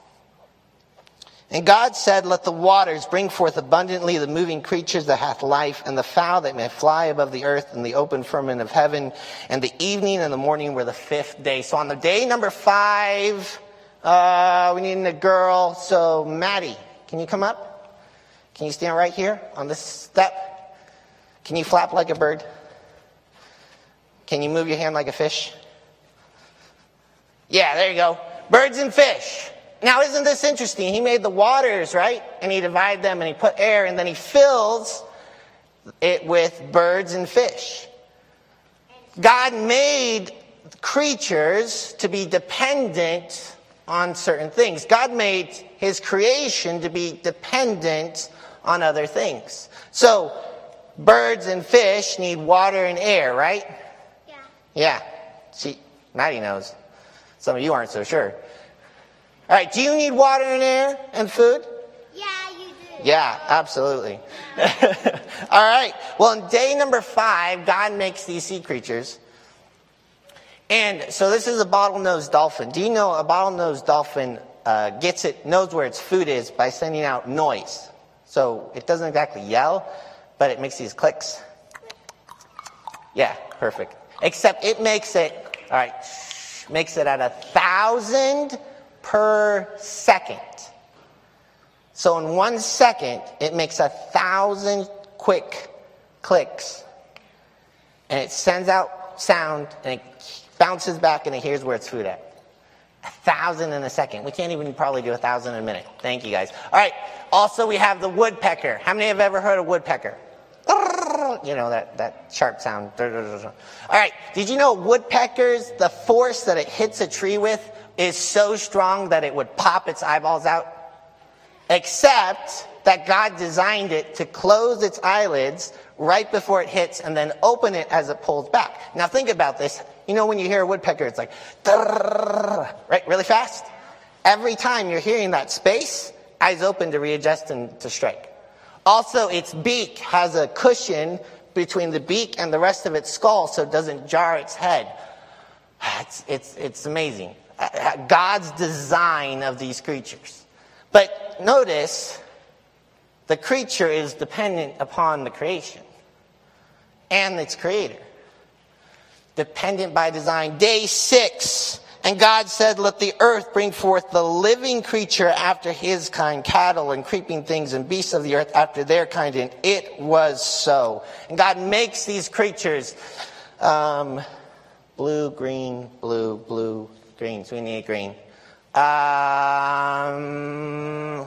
And God said, let the waters bring forth abundantly the moving creatures that hath life, and the fowl that may fly above the earth, and the open firmament of heaven. And the evening and the morning were the fifth day. So on the day number five, uh, we need a girl. So Maddie, can you come up? Can you stand right here on this step? Can you flap like a bird? Can you move your hand like a fish? Yeah, there you go. Birds and fish. Now, isn't this interesting? He made the waters, right? And he divided them and he put air, and then he fills it with birds and fish. God made creatures to be dependent on certain things. God made his creation to be dependent on other things. So, birds and fish need water and air, right? Yeah. Yeah. See, Maddie knows. Some of you aren't so sure. All right, do you need water and air and food? Yeah, you do. Yeah, absolutely. All right. Well, in day number five, God makes these sea creatures. And so this is a bottlenose dolphin. Do you know a bottlenose dolphin uh, gets it, knows where its food is by sending out noise. So it doesn't exactly yell, but it makes these clicks. Yeah, perfect. Except it makes it, all right, makes it at a thousand per second. So in one second, it makes a thousand quick clicks. And it sends out sound, and it bounces back, and it hears where its food at. A thousand in a second. We can't even probably do a thousand in a minute. Thank you, guys. All right. Also, we have the woodpecker. How many have ever heard of woodpecker? You know, that, that sharp sound. All right. Did you know woodpeckers, the force that it hits a tree with is so strong that it would pop its eyeballs out? Except that God designed it to close its eyelids right before it hits and then open it as it pulls back. Now think about this. You know when you hear a woodpecker, it's like, right, really fast? Every time you're hearing that space, eyes open to readjust and to strike. Also, its beak has a cushion between the beak and the rest of its skull so it doesn't jar its head. It's, it's, it's amazing. God's design of these creatures. But notice, the creature is dependent upon the creation and its creator. Dependent by design. Day six. And God said, let the earth bring forth the living creature after his kind, cattle and creeping things and beasts of the earth after their kind. And it was so. And God makes these creatures um, blue, green, blue, blue, green. So we need green. Um,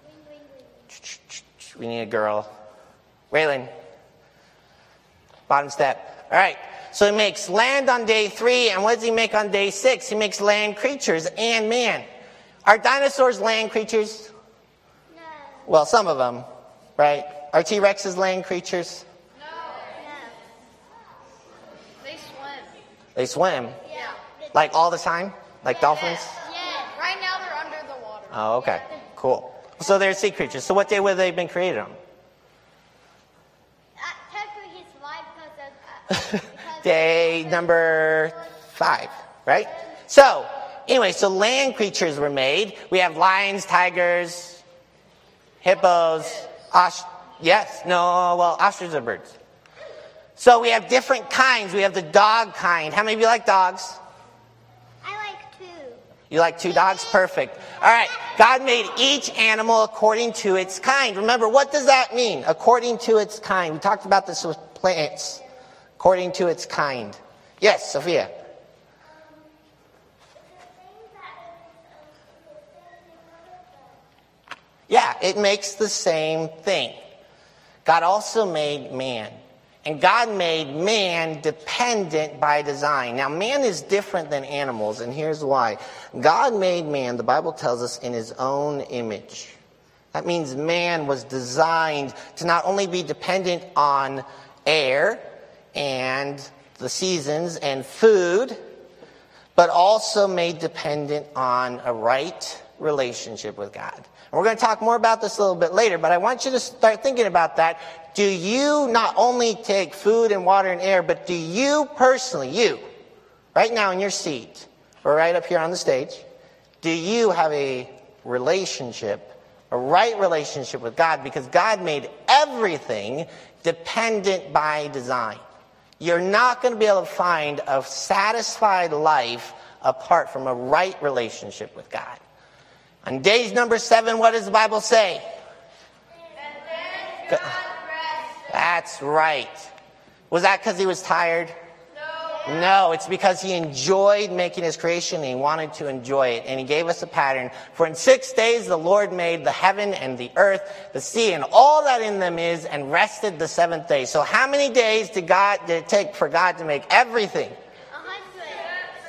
we need a girl. Raylan. Bottom step. All right. So he makes land on day three, and what does he make on day six? He makes land creatures and man. Are dinosaurs land creatures? No. Well, some of them, right? Are T-Rexes land creatures? No. No. They swim. They swim? Yeah. Like all the time? Like yeah. dolphins? Yeah. Right now they're under the water. Oh, okay. Cool. So they're sea creatures. So what day would they have been created on? Uh, technically he's alive because of... Uh, Day number five, right? So, anyway, so land creatures were made. We have lions, tigers, hippos, osh- yes, no, well, ostriches are birds. So we have different kinds. We have the dog kind. How many of you like dogs? I like two. You like two dogs? Perfect. All right. God made each animal according to its kind. Remember, what does that mean? According to its kind. We talked about this with plants. According to its kind. Yes, Sophia. Yeah, it makes the same thing. God also made man. And God made man dependent by design. Now, man is different than animals, and here's why. God made man, the Bible tells us, in his own image. That means man was designed to not only be dependent on air and the seasons and food, but also made dependent on a right relationship with God. And we're going to talk more about this a little bit later, but I want you to start thinking about that. Do you not only take food and water and air, but do you personally, you, right now in your seat, or right up here on the stage, do you have a relationship, a right relationship with God? Because God made everything dependent by design. You're not going to be able to find a satisfied life apart from a right relationship with God. On days number seven, what does the Bible say? And then God rested. That's right. Was that because he was tired? No. No, it's because he enjoyed making his creation and he wanted to enjoy it. And he gave us a pattern. For in six days the Lord made the heaven and the earth, the sea, and all that in them is, and rested the seventh day. So how many days did God did it take for God to make everything? A hundred.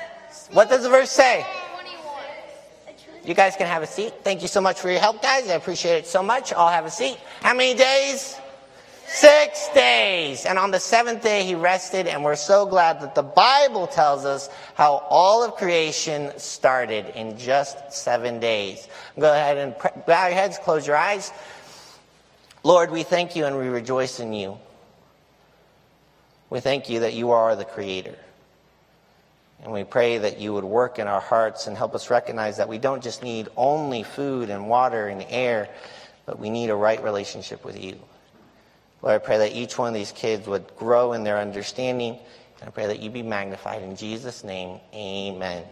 What does the verse say? You guys can have a seat. Thank you so much for your help, guys. I appreciate it so much. I'll have a seat. How many days? Six days. And on the seventh day he rested, and we're so glad that the Bible tells us how all of creation started in just seven days. Go ahead and bow your heads, close your eyes. Lord, we thank you and we rejoice in you. We thank you that you are the Creator. And we pray that you would work in our hearts and help us recognize that we don't just need only food and water and air, but we need a right relationship with you. Lord, I pray that each one of these kids would grow in their understanding, and I pray that you be magnified. In Jesus' name, amen.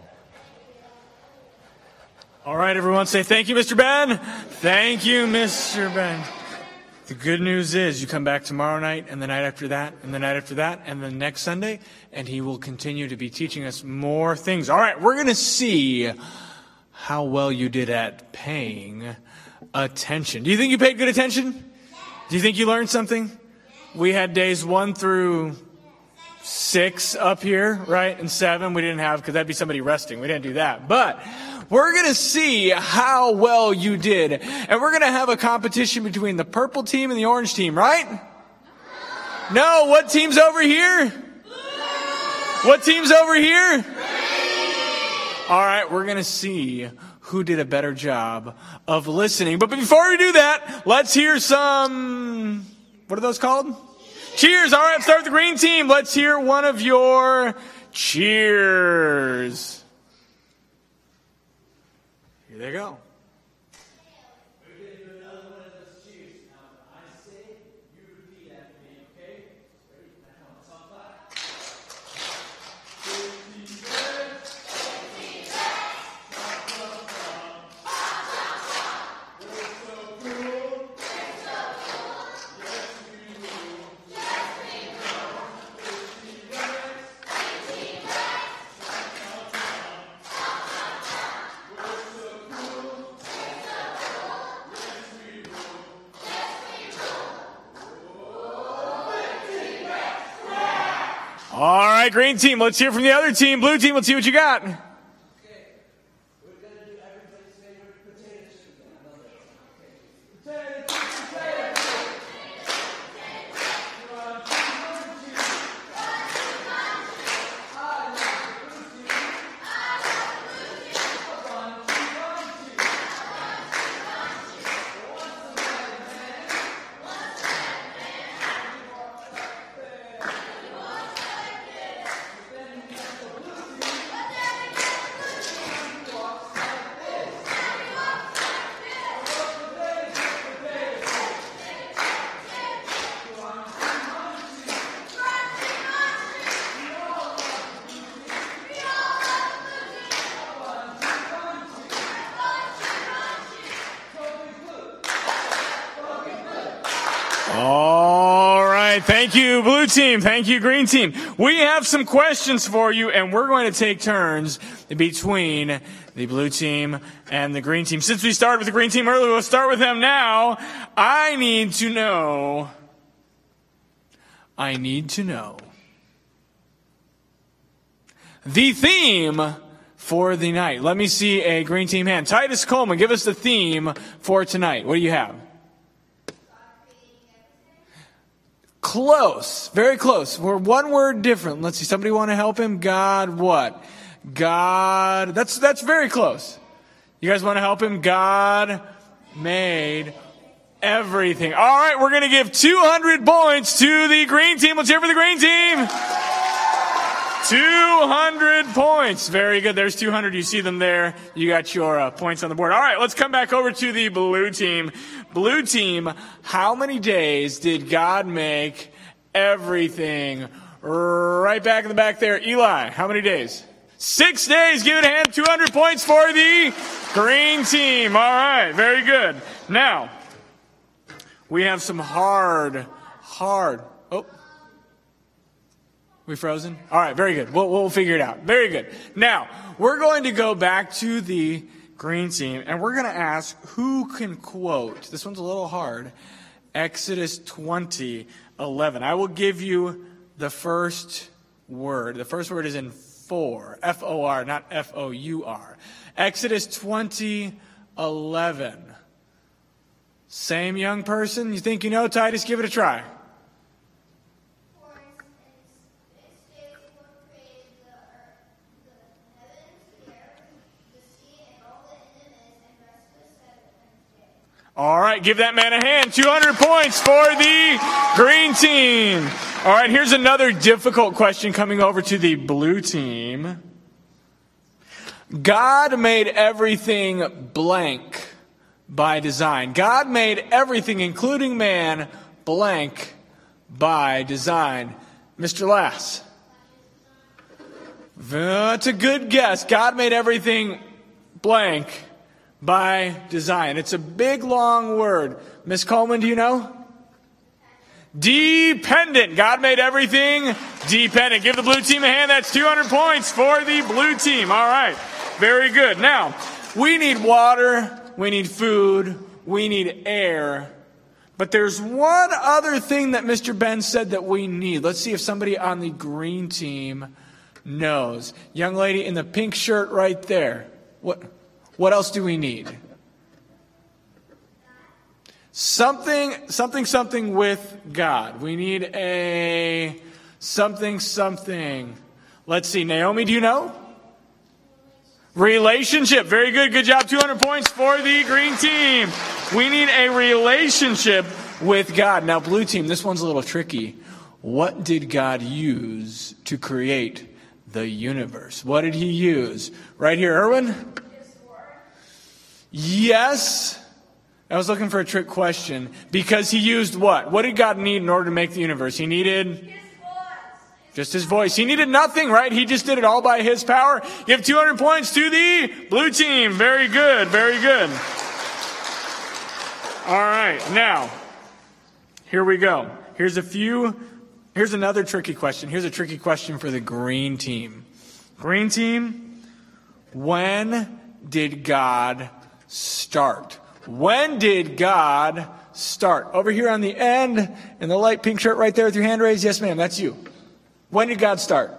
All right, everyone, say thank you, Mister Ben. Thank you, Mister Ben. The good news is you come back tomorrow night and the night after that and the night after that and the next Sunday, and he will continue to be teaching us more things. All right, we're going to see how well you did at paying attention. Do you think you paid good attention? Do you think you learned something? We had days one through six up here, right? And seven we didn't have, because that'd be somebody resting. We didn't do that. But we're going to see how well you did. And we're going to have a competition between the purple team and the orange team, right? No, what team's over here? What team's over here? All right, we're going to see who did a better job of listening. But before we do that, let's hear some, what are those called? Cheers. All right, start with the green team. Let's hear one of your cheers. Here they go. All right, green team, let's hear from the other team. Blue team, let's see what you got. All right. Thank you, blue team. Thank you, green team. We have some questions for you, and we're going to take turns between the blue team and the green team. Since we started with the green team earlier, we'll start with them now. I need to know. I need to know the theme for the night. Let me see a green team hand. Titus Coleman, give us the theme for tonight. What do you have? Close. Very close. We're one word different. Let's see. Somebody want to help him? God what? God. That's, that's very close. You guys want to help him? God made everything. All right. We're going to give two hundred points to the green team. Let's hear for the green team. two hundred points. Very good. There's two hundred. You see them there. You got your uh, points on the board. All right. Let's come back over to the blue team. Blue team, how many days did God make everything? Right back in the back there. Eli, how many days? Six days. Give it a hand. two hundred points for the green team. All right. Very good. Now, we have some hard, hard. Oh. We frozen? All right. Very good. We'll, we'll figure it out. Very good. Now, we're going to go back to the green team, and we're going to ask who can quote. This one's a little hard. Exodus twenty eleven. I will give you the first word. The first word is in four. F O R, not F O U R. Exodus twenty eleven. Same young person? You think you know, Titus? Give it a try. All right, give that man a hand. two hundred points for the green team. All right, here's another difficult question coming over to the blue team. God made everything blank by design. God made everything, including man, blank by design. Mister Lass. That's a good guess. God made everything blank by design. It's a big, long word. Miss Coleman, do you know? Dependent. God made everything dependent. Give the blue team a hand. That's two hundred points for the blue team. All right. Very good. Now, we need water. We need food. We need air. But there's one other thing that Mister Ben said that we need. Let's see if somebody on the green team knows. Young lady in the pink shirt right there. What? What else do we need? Something, something, something with God. We need a something, something. Let's see. Naomi, do you know? Relationship. Very good. Good job. two hundred points for the green team. We need a relationship with God. Now, blue team, this one's a little tricky. What did God use to create the universe? What did he use? Right here, Erwin? Yes. I was looking for a trick question. Because he used what? What did God need in order to make the universe? He needed his voice. Just his voice. He needed nothing, right? He just did it all by his power. Give two hundred points to the blue team. Very good. Very good. All right. Now, here we go. Here's a few. Here's another tricky question. Here's a tricky question for the green team. Green team, when did God start? When did God start? Over here on the end, in the light pink shirt right there with your hand raised. Yes, ma'am, that's you. When did God start?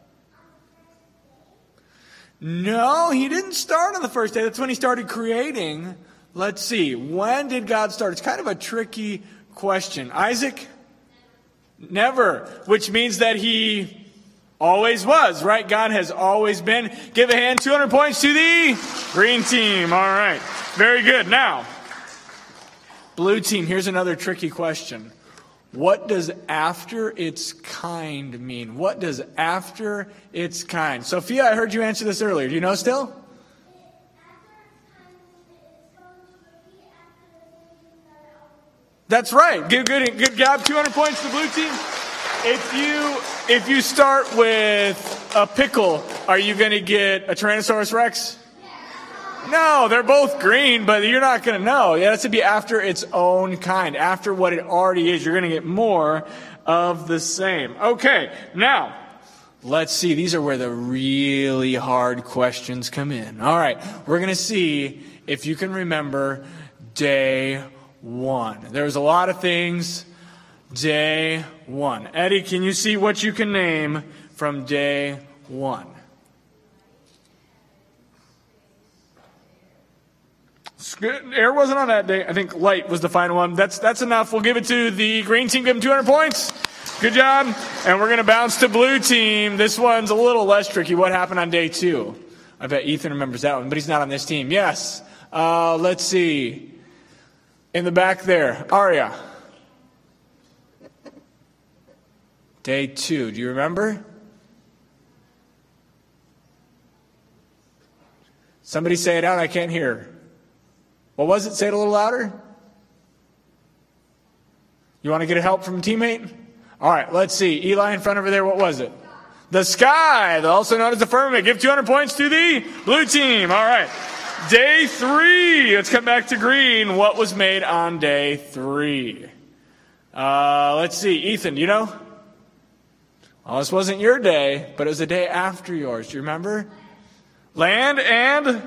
No, he didn't start on the first day. That's when he started creating. Let's see. When did God start? It's kind of a tricky question. Isaac? Never. Which means that he always was, right? God has always been. Give a hand. two hundred points to the green team. All right. Very good. Now, blue team, here's another tricky question. What does after its kind mean? What does after its kind? Sophia, I heard you answer this earlier. Do you know still? That's right. Good, good, good job. two hundred points to the blue team. If you if you start with a pickle, are you going to get a Tyrannosaurus Rex? No, they're both green, but you're not going to know. Yeah, that's to be after its own kind, after what it already is. You're going to get more of the same. Okay, now, let's see. These are where the really hard questions come in. All right, we're going to see if you can remember day one. There was a lot of things. Day one. Eddie, can you see what you can name from day one? Air wasn't on that day. I think light was the final one. That's that's enough. We'll give it to the green team. Give them two hundred points. Good job. And we're going to bounce to blue team. This one's a little less tricky. What happened on day two? I bet Ethan remembers that one, but he's not on this team. Yes. Uh, let's see. In the back there. Aria. Day two. Do you remember? Somebody say it out. I can't hear. What was it? Say it a little louder. You want to get help from a teammate? All right, let's see. Eli in front over there, what was it? The sky, also known as the firmament. Give two hundred points to the blue team. All right. Day three. Let's come back to green. What was made on day three? Uh, let's see. Ethan, do you know? Well, this wasn't your day, but it was the day after yours. Do you remember? Land and...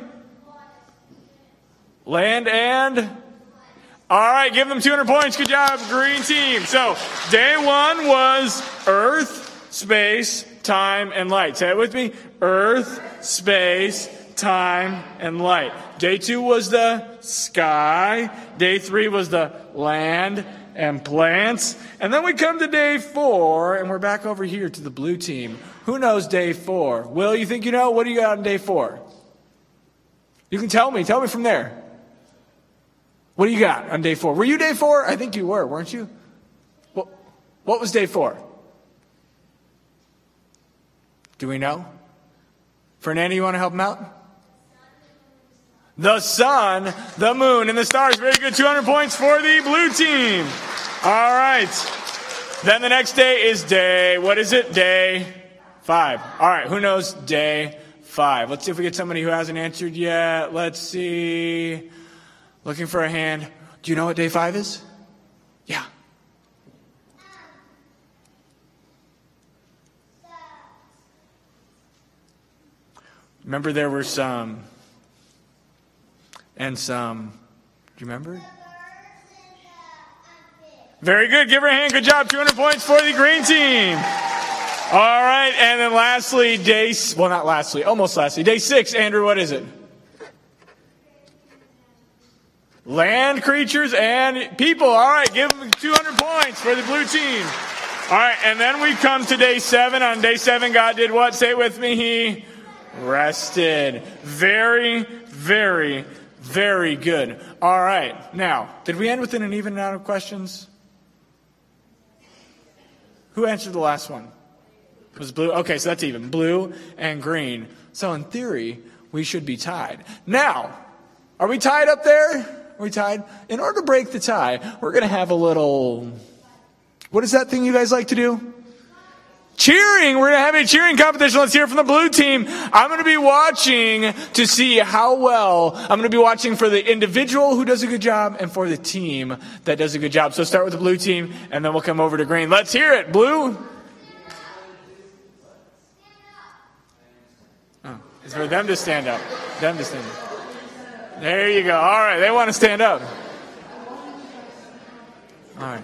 Land and... All right, give them two hundred points. Good job, green team. So, day one was earth, space, time, and light. Say it with me. Earth, space, time, and light. Day two was the sky. Day three was the land and plants. And then we come to day four, and we're back over here to the blue team. Who knows day four? Will, you think you know? What do you got on day four? You can tell me. Tell me from there. What do you got on day four? Were you day four? I think you were, weren't you? What, what was day four? Do we know? Fernando, you want to help him out? The sun, the moon, and the stars. Very good. two hundred points for the blue team. All right. Then the next day is day, what is it? Day five. All right. Who knows day five? Let's see if we get somebody who hasn't answered yet. Let's see. Looking for a hand. Do you know what day five is? Yeah. Remember there were some, and some, do you remember? Very good. Give her a hand. Good job. two hundred points for the green team. All right. And then lastly, day, well, not lastly, almost lastly. Day six, Andrew, what is it? Land creatures and people. All right. Give them two hundred points for the blue team. All right. And then we come to day seven. On day seven, God did what? Say it with me. He rested. Very, very, very good. All right. Now, did we end with an even amount of questions? Who answered the last one? It was blue. Okay, so that's even. Blue and green. So in theory, we should be tied. Now, are we tied up there? Are we tied? In order to break the tie, we're going to have a little, what is that thing you guys like to do? Cheering. We're going to have a cheering competition. Let's hear it from the blue team. I'm going to be watching to see how well, I'm going to be watching for the individual who does a good job and for the team that does a good job. So start with the blue team and then we'll come over to green. Let's hear it. Blue. Oh, it's for them to stand up. Them to stand up. There you go. All right. They want to stand up. All right.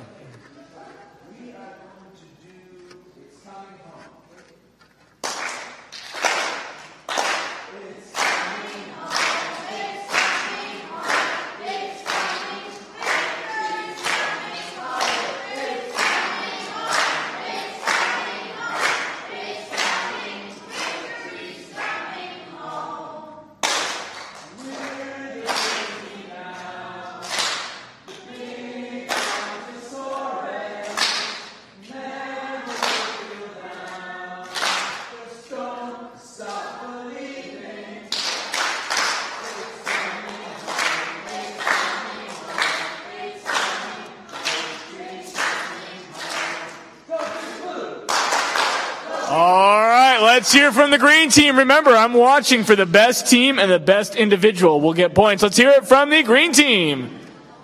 Let's hear from the green team. Remember, I'm watching for the best team and the best individual will get points. Let's hear it from the green team.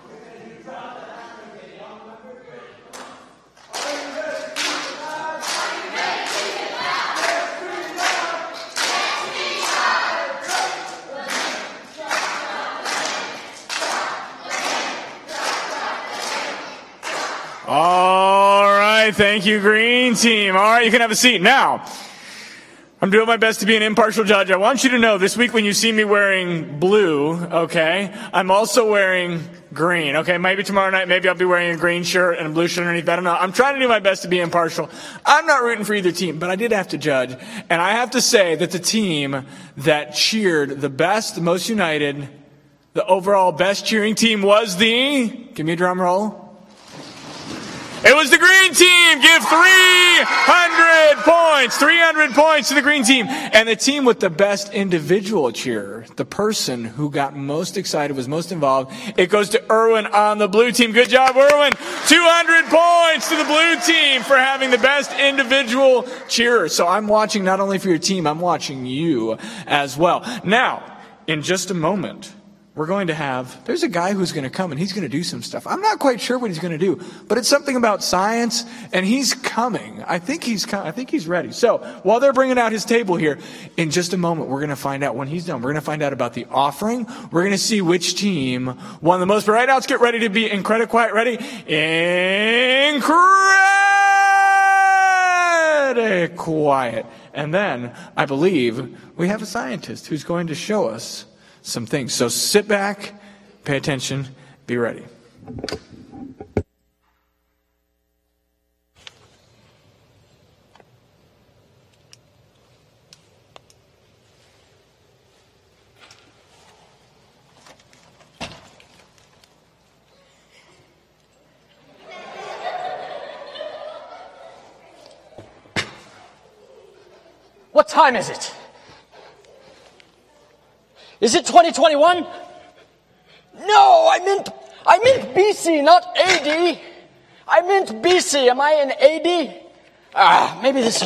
All right, thank you, green team. All right, you can have a seat. Now, I'm doing my best to be an impartial judge. I want you to know this week when you see me wearing blue, okay, I'm also wearing green, okay? Maybe tomorrow night, maybe I'll be wearing a green shirt and a blue shirt underneath. I don't know. I'm trying to do my best to be impartial. I'm not rooting for either team, but I did have to judge. And I have to say that the team that cheered the best, the most united, the overall best cheering team was the, give me a drum roll. It was the green team. Give three hundred points. three hundred points to the green team. And the team with the best individual cheer, the person who got most excited, was most involved, it goes to Erwin on the blue team. Good job, Erwin. two hundred points to the blue team for having the best individual cheerer. So I'm watching not only for your team, I'm watching you as well. Now, in just a moment, we're going to have, there's a guy who's going to come and he's going to do some stuff. I'm not quite sure what he's going to do, but it's something about science and he's coming. I think he's com- I think he's ready. So while they're bringing out his table here, in just a moment, we're going to find out when he's done. We're going to find out about the offering. We're going to see which team won the most. But right now, let's get ready to be incredible. Quiet, ready? Incredible! pretty quiet. And then I believe we have a scientist who's going to show us some things. So sit back, pay attention, be ready. What time is it? Is it twenty twenty-one? No, I meant, I meant B C, not A D. I meant B C. Am I in A D? Ah, maybe this...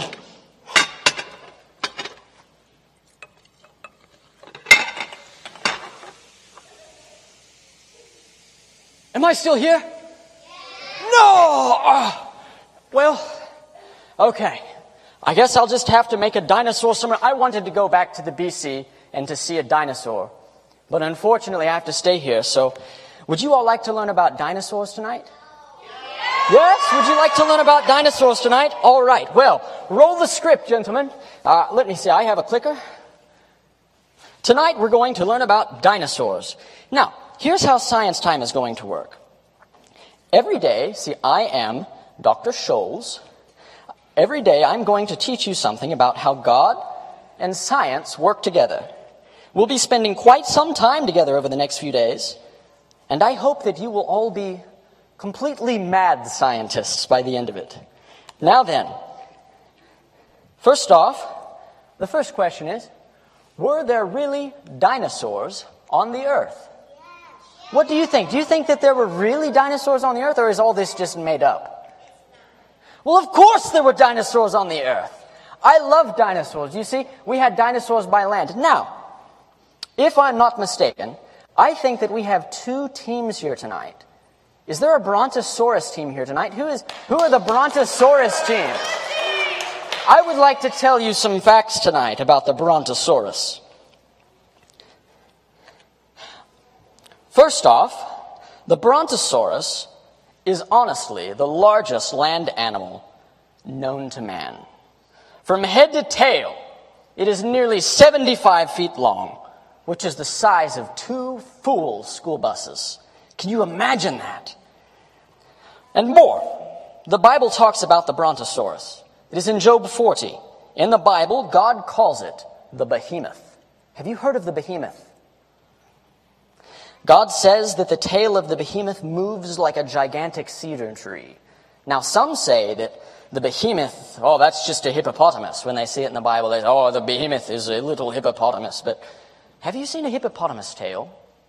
Am I still here? No! Ah, well, okay. I guess I'll just have to make a dinosaur somewhere. I wanted to go back to the B C and to see a dinosaur. But unfortunately, I have to stay here. So would you all like to learn about dinosaurs tonight? Yes? Would you like to learn about dinosaurs tonight? All right. Well, roll the script, gentlemen. Uh, let me see. I have a clicker. Tonight, we're going to learn about dinosaurs. Now, here's how science time is going to work. Every day, see, I am Doctor Scholes. Every day, I'm going to teach you something about how God and science work together. We'll be spending quite some time together over the next few days, and I hope that you will all be completely mad scientists by the end of it. Now then, first off, the first question is, were there really dinosaurs on the earth? What do you think? Do you think that there were really dinosaurs on the earth, or is all this just made up? Well, of course there were dinosaurs on the earth. I love dinosaurs. You see, we had dinosaurs by land. Now, if I'm not mistaken, I think that we have two teams here tonight. Is there a Brontosaurus team here tonight? Who is? Who are the Brontosaurus team? I would like to tell you some facts tonight about the Brontosaurus. First off, the Brontosaurus is honestly the largest land animal known to man. From head to tail, it is nearly seventy-five feet long, which is the size of two full school buses. Can you imagine that? And more, the Bible talks about the Brontosaurus. It is in Job forty. In the Bible, God calls it the behemoth. Have you heard of the behemoth? God says that the tail of the behemoth moves like a gigantic cedar tree. Now, some say that the behemoth, oh, that's just a hippopotamus. When they see it in the Bible, they say, oh, the behemoth is a little hippopotamus. But have you seen a hippopotamus tail?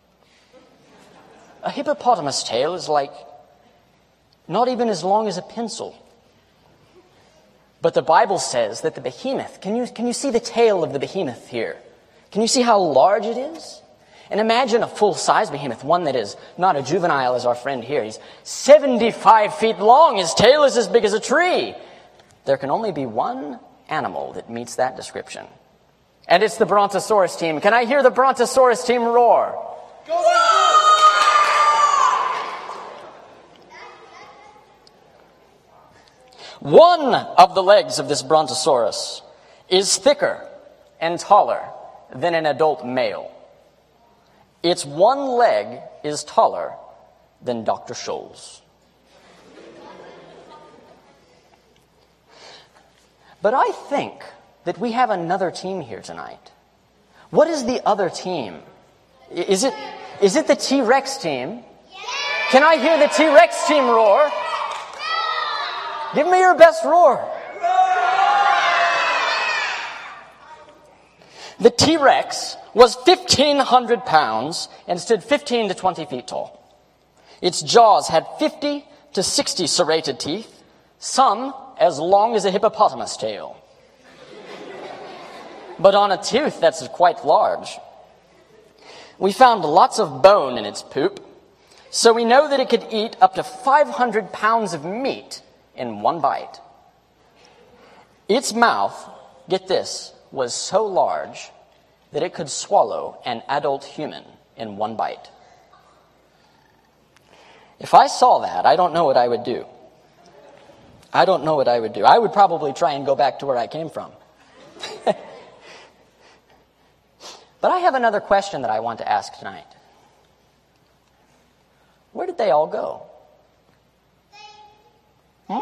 A hippopotamus tail is like not even as long as a pencil. But the Bible says that the behemoth, can you, can you see the tail of the behemoth here? Can you see how large it is? And imagine a full-size behemoth, one that is not a juvenile as our friend here. He's seventy-five feet long. His tail is as big as a tree. There can only be one animal that meets that description. And it's the Brontosaurus team. Can I hear the Brontosaurus team roar? One of the legs of this Brontosaurus is thicker and taller than an adult male. Its one leg is taller than Doctor Scholes. But I think that we have another team here tonight. What is the other team? Is it, is it the T-Rex team? Can I hear the T-Rex team roar? Give me your best roar. The T-Rex was fifteen hundred pounds and stood fifteen to twenty feet tall. Its jaws had fifty to sixty serrated teeth, some as long as a hippopotamus tail. But on a tooth that's quite large. We found lots of bone in its poop, so we know that it could eat up to five hundred pounds of meat in one bite. Its mouth, get this, was so large that it could swallow an adult human in one bite. If I saw that, I don't know what I would do. I don't know what I would do. I would probably try and go back to where I came from. But I have another question that I want to ask tonight. Where did they all go? Hmm?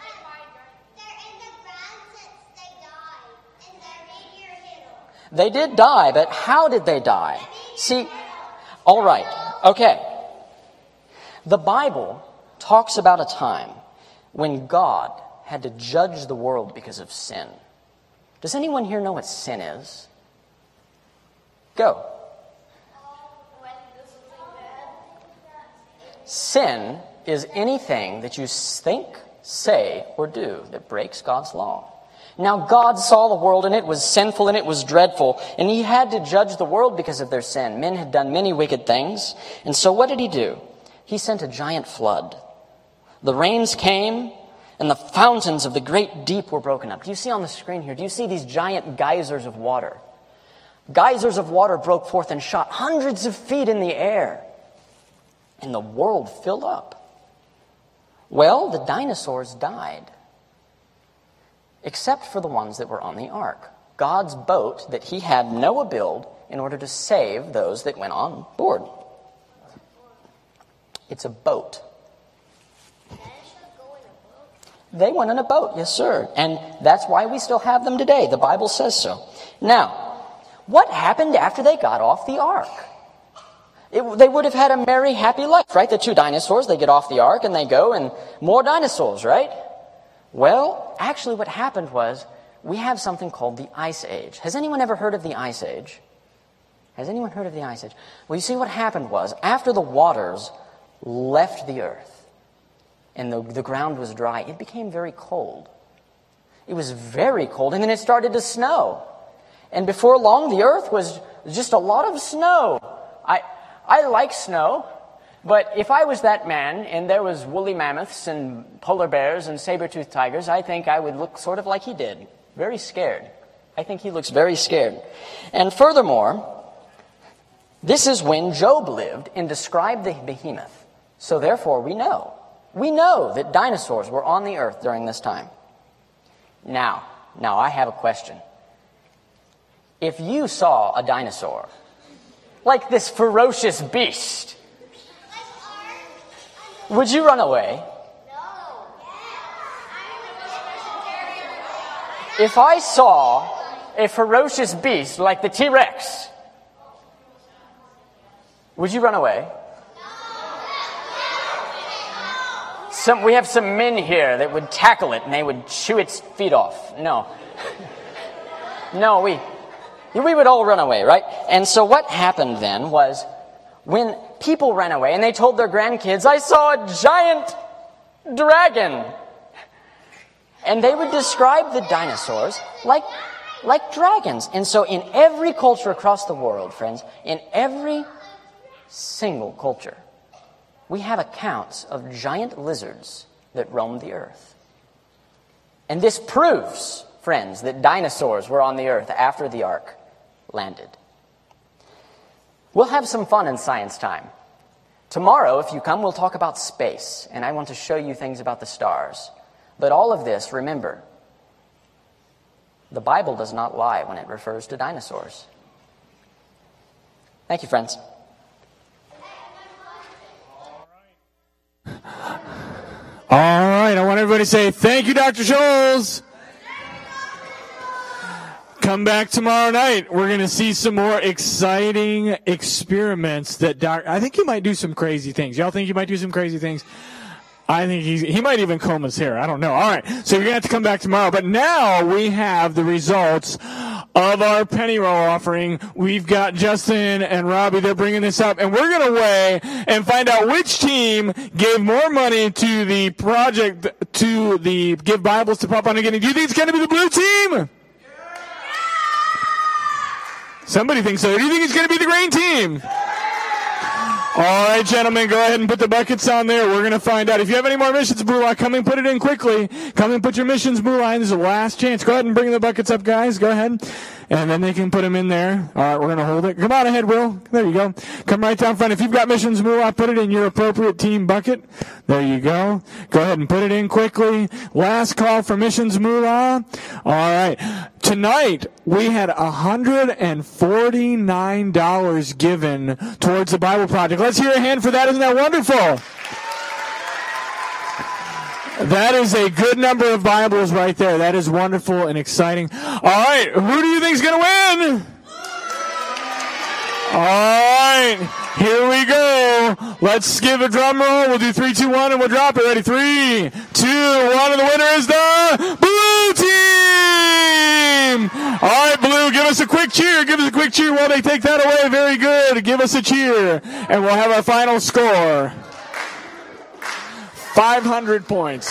They did die, but how did they die? See, all right, okay. The Bible talks about a time when God had to judge the world because of sin. Does anyone here know what sin is? Go. Sin is anything that you think, say, or do that breaks God's law. Now, God saw the world, and it was sinful, and it was dreadful, and He had to judge the world because of their sin. Men had done many wicked things, and so what did He do? He sent a giant flood. The rains came, and the fountains of the great deep were broken up. Do you see on the screen here, do you see these giant geysers of water? Geysers of water broke forth and shot hundreds of feet in the air, and the world filled up. Well, the dinosaurs died, except for the ones that were on the ark. God's boat that He had Noah build in order to save those that went on board. It's a boat. They went in a boat, yes, sir. And that's why we still have them today. The Bible says so. Now, what happened after they got off the ark? It, they would have had a merry, happy life, right? The two dinosaurs, they get off the ark and they go, and more dinosaurs, right? Well, actually what happened was we have something called the Ice Age. Has anyone ever heard of the Ice Age? Has anyone heard of the Ice Age? Well, you see what happened was after the waters left the earth and the, the ground was dry, it became very cold. It was very cold, and then it started to snow. And before long, the earth was just a lot of snow. I I like snow, but if I was that man and there was woolly mammoths and polar bears and saber-toothed tigers, I think I would look sort of like he did. Very scared. I think he looks very scared. And furthermore, this is when Job lived and described the behemoth. So therefore, we know. We know that dinosaurs were on the earth during this time. Now, now I have a question. If you saw a dinosaur, like this ferocious beast, would you run away? If I saw a ferocious beast like the T-Rex, would you run away? Some, we have some men here that would tackle it and they would chew its feet off. No. No, we... We would all run away, right? And so what happened then was when people ran away and they told their grandkids, I saw a giant dragon. And they would describe the dinosaurs like, like dragons. And so in every culture across the world, friends, in every single culture, we have accounts of giant lizards that roamed the earth. And this proves, friends, that dinosaurs were on the earth after the ark landed. We'll have some fun in science time. Tomorrow, if you come, we'll talk about space, and I want to show you things about the stars. But all of this, remember, the Bible does not lie when it refers to dinosaurs. Thank you, friends. All right, I want everybody to say thank you, Doctor Scholes. Come back tomorrow night. We're going to see some more exciting experiments that Doc, I think he might do some crazy things. Y'all think he might do some crazy things? I think he's, he might even comb his hair. I don't know. All right. So you're going to have to come back tomorrow. But now we have the results of our penny roll offering. We've got Justin and Robbie. They're bringing this up. And we're going to weigh and find out which team gave more money to the project, to the Give Bibles to Papua New Guinea. Do you think it's going to be the blue team? Somebody thinks so. Do you think it's going to be the green team? All right, gentlemen, go ahead and put the buckets on there. We're going to find out. If you have any more missions, Moolah, come and put it in quickly. Come and put your missions, Moolah. This is the last chance. Go ahead and bring the buckets up, guys. Go ahead. and then they can put them in there. All right, we're going to hold it. Come on ahead, Will. There you go. Come right down front. If you've got Missions Moolah, put it in your appropriate team bucket. There you go. Go ahead and put it in quickly. Last call for Missions Moolah. All right. Tonight, we had one hundred forty-nine dollars given towards the Bible Project. Let's hear a hand for that. Isn't that wonderful? That is a good number of Bibles right there. That is wonderful and exciting. All right, who do you think is going to win? All right, here we go. Let's give a drum roll. We'll do three, two, one, and we'll drop it. Ready? Three, two, one, and the winner is the blue team. All right, Blue, give us a quick cheer. Give us a quick cheer while they take that away. Very good. Give us a cheer, and we'll have our final score. five hundred points.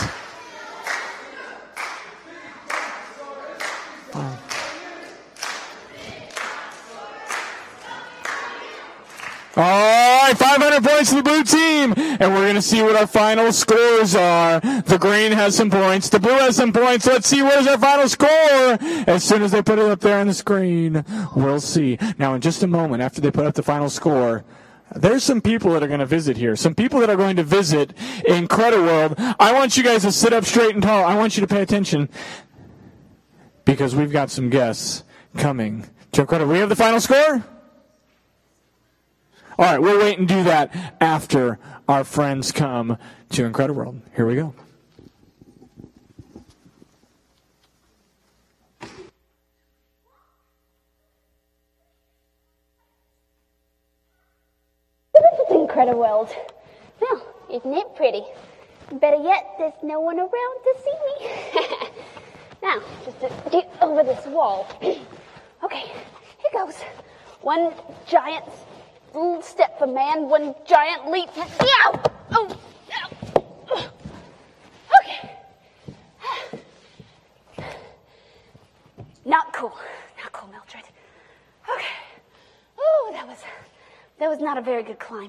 All right, five hundred points to the blue team. And we're going to see what our final scores are. The green has some points. The blue has some points. Let's see what is our final score. As soon as they put it up there on the screen, we'll see. Now, in just a moment, after they put up the final score, there's some people that are going to visit here. Some people that are going to visit Incrediworld. I want you guys to sit up straight and tall. I want you to pay attention because we've got some guests coming to Incrediworld. We have the final score? All right, we'll wait and do that after our friends come to Incrediworld. Here we go. Incrediworld. Well, isn't it pretty? Better yet, there's no one around to see me. Now, just to get over this wall. Okay, here goes. One giant step for man, one giant leap for... Ow! Oh! Ow! Okay. Not cool. Not cool, Mildred. Okay. Oh, that was... That was not a very good climb.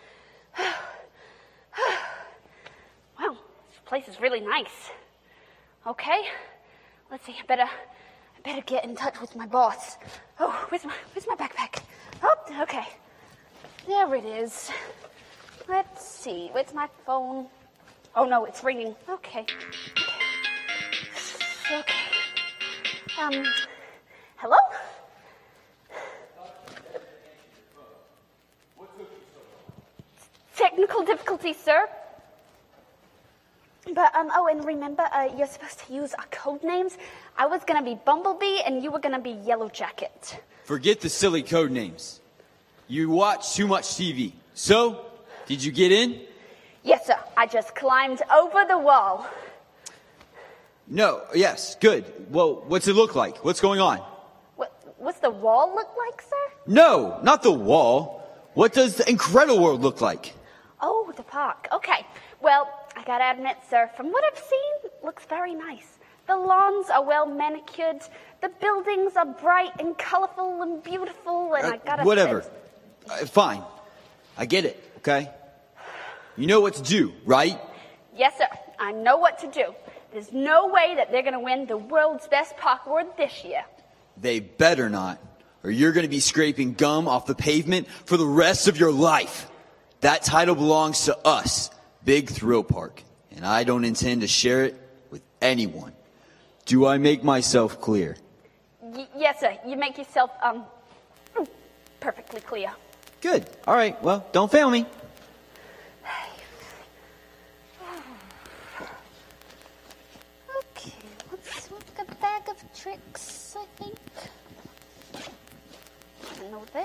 Wow, this place is really nice. Okay, let's see. I better, I better get in touch with my boss. Oh, where's my, where's my backpack? Oh, okay, there it is. Let's see. Where's my phone? Oh no, it's ringing. Okay. Okay. Um. Hello? Technical difficulty, sir. But, um, oh, and remember, uh, you're supposed to use our code names. I was gonna be Bumblebee, and you were gonna be Yellow Jacket. Forget the silly code names. You watch too much T V. So, did you get in? Yes, sir. I just climbed over the wall. No, yes, good. Well, what's it look like? What's going on? What, what's the wall look like, sir? No, not the wall. What does the Incrediworld look like? Oh, the park. Okay. Well, I gotta admit, sir, from what I've seen, it looks very nice. The lawns are well manicured. The buildings are bright and colorful and beautiful, and Uh, I gotta whatever. say- Uh, fine. I get it, okay? You know what to do, right? Yes, sir. I know what to do. There's no way that they're gonna win the world's best park award this year. They better not, or you're going to be scraping gum off the pavement for the rest of your life. That title belongs to us, Big Thrill Park, and I don't intend to share it with anyone. Do I make myself clear? Y- yes, sir. You make yourself, um, perfectly clear. Good. All right. Well, don't fail me. Okay, let's look at a bag of tricks, I think. No there.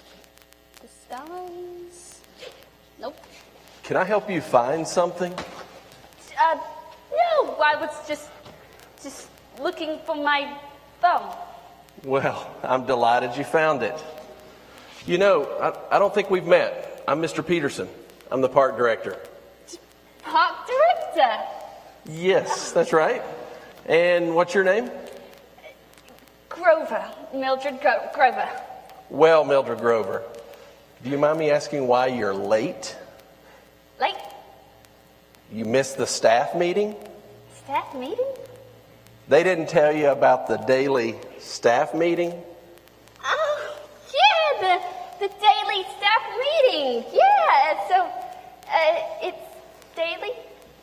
Disguise. Nope. Can I help you find something? Uh, no, I was just, just looking for my thumb. Well, I'm delighted you found it. You know, I, I don't think we've met. I'm Mister Peterson. I'm the park director. Park director. Yes, that's right. And what's your name? Grover. Mildred Gro- Grover. Well, Mildred Grover, do you mind me asking why you're late? Late? You missed the staff meeting? Staff meeting? They didn't tell you about the daily Staff meeting? Oh, yeah, the, the daily staff meeting. Yeah, so uh, it's daily?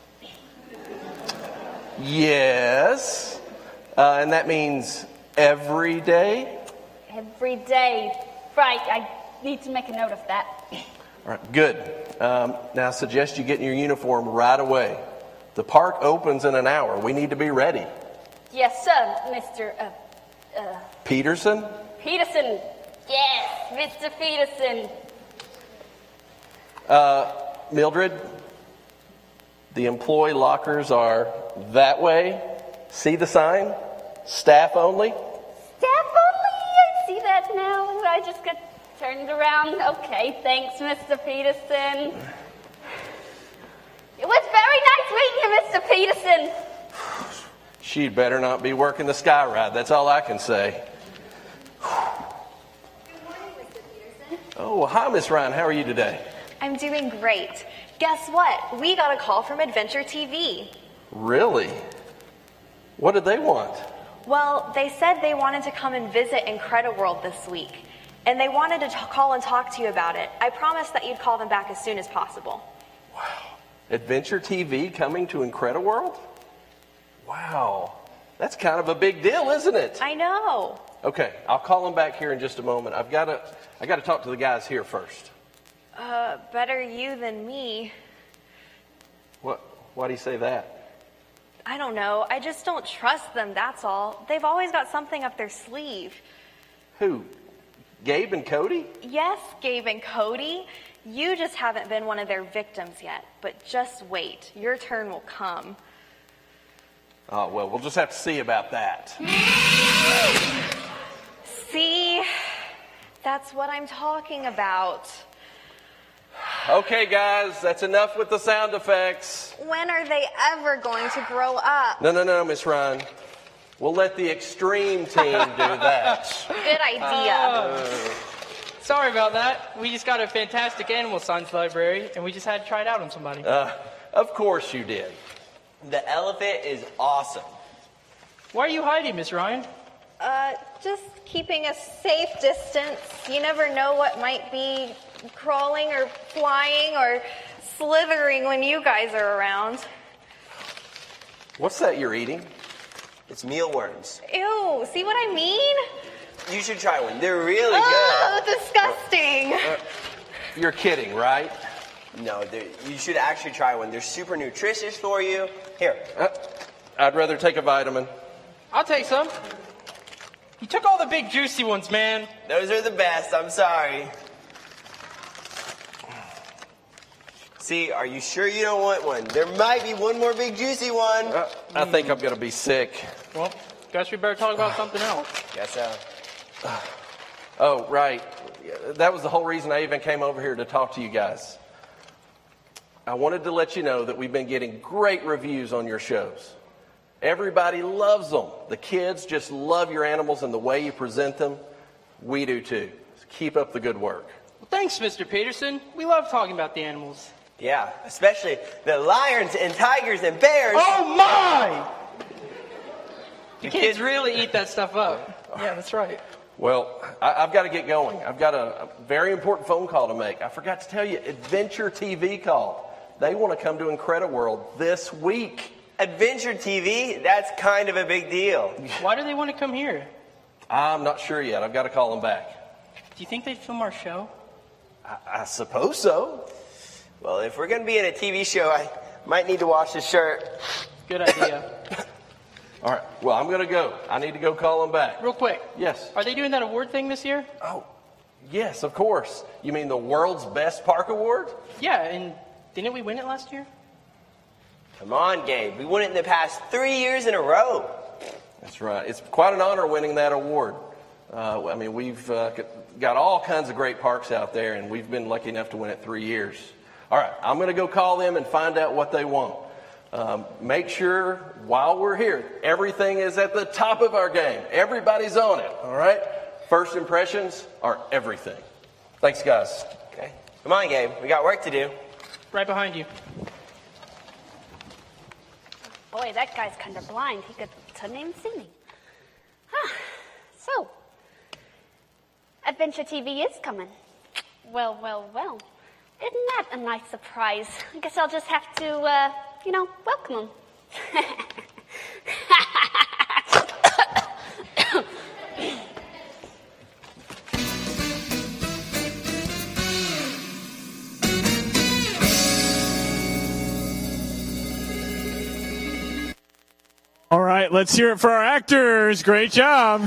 Yes. Uh, and that means every day? Every day. Right, I need to make a note of that. All right, good. Um, now I suggest you get in your uniform right away. The park opens in an hour. We need to be ready. Yes, sir, Mister Uh, uh, Peterson? Peterson. Yes, Mister Peterson. Uh, Mildred, the employee lockers are that way. See the sign? Staff only? Staff only? I see that now. I just got turned around. Okay, thanks, Mister Peterson. It was very nice meeting you, Mister Peterson. She'd better not be working the sky ride. That's all I can say. Oh, hi, Miss Ryan. How are you today? I'm doing great. Guess what? We got a call from Adventure T V. Really? What did they want? Well, they said they wanted to come and visit Incrediworld this week, and they wanted to t- call and talk to you about it. I promised that you'd call them back as soon as possible. Adventure T V coming to Incrediworld? Wow. That's kind of a big deal, isn't it? I know. Okay, I'll call them back here in just a moment. I've got to I got to talk to the guys here first. Uh, better you than me. What? Why do you say that? I don't know. I just don't trust them, that's all. They've always got something up their sleeve. Who? Gabe and Cody? Yes, Gabe and Cody. You just haven't been one of their victims yet. But just wait. Your turn will come. Oh, well, we'll just have to see about that. See? That's what I'm talking about. Okay, guys, that's enough with the sound effects. When are they ever going to grow up? No, no, no, Miss Ryan. We'll let the extreme team do that. Good idea. Uh, Sorry about that. We just got a fantastic animal science library, and we just had to try it out on somebody. Uh, of course you did. The elephant is awesome. Why are you hiding, Miss Ryan? Uh, just keeping a safe distance. You never know what might be crawling or flying or slithering when you guys are around. What's that you're eating? It's mealworms. Ew, see what I mean? You should try one. They're really Oh, good. disgusting. Uh, you're kidding, right? No, they're- you should actually try one. They're super nutritious for you. Here. Uh, I'd rather take a vitamin. I'll take some. You took all the big juicy ones, man. Those are the best. I'm sorry. See, are you sure you don't want one? There might be one more big juicy one. Uh, I think I'm going to be sick. Well, guess we better talk about something else. Guess so. Oh, right. That was the whole reason I even came over here to talk to you guys. I wanted to let you know that we've been getting great reviews on your shows. Everybody loves them. The kids just love your animals and the way you present them. We do too. So keep up the good work. Well, thanks, Mister Peterson. We love talking about the animals. Yeah, especially the lions and tigers and bears. Oh, my! The kids really eat that stuff up. Yeah, that's right. Well, I, I've got to get going. I've got a, a very important phone call to make. I forgot to tell you, Adventure T V called. They want to come to Incrediworld this week. Adventure T V? That's kind of a big deal. Why do they want to come here? I'm not sure yet. I've got to call them back. Do you think they'd film our show? I, I suppose so. Well, if we're going to be in a T V show, I might need to wash this shirt. Good idea. All right. Well, I'm going to go. I need to go call them back. Real quick. Yes. Are they doing that award thing this year? Oh, yes, of course. You mean the world's best park award? Yeah, and didn't we win it last year? Come on, Gabe. We won it in the past three years in a row. That's right. It's quite an honor winning that award. Uh, I mean, we've uh, got all kinds of great parks out there, and we've been lucky enough to win it three years. All right, I'm going to go call them and find out what they want. Um, make sure while we're here, everything is at the top of our game. Everybody's on it, all right? First impressions are everything. Thanks, guys. Okay. Come on, Gabe. We got work to do. Right behind you. Boy, that guy's kind of blind. He could couldn't even see me. Huh. So, Adventure T V is coming. Well, well, well. Isn't that a nice surprise? I guess I'll just have to, uh, you know, welcome them. All right, let's hear it for our actors. Great job.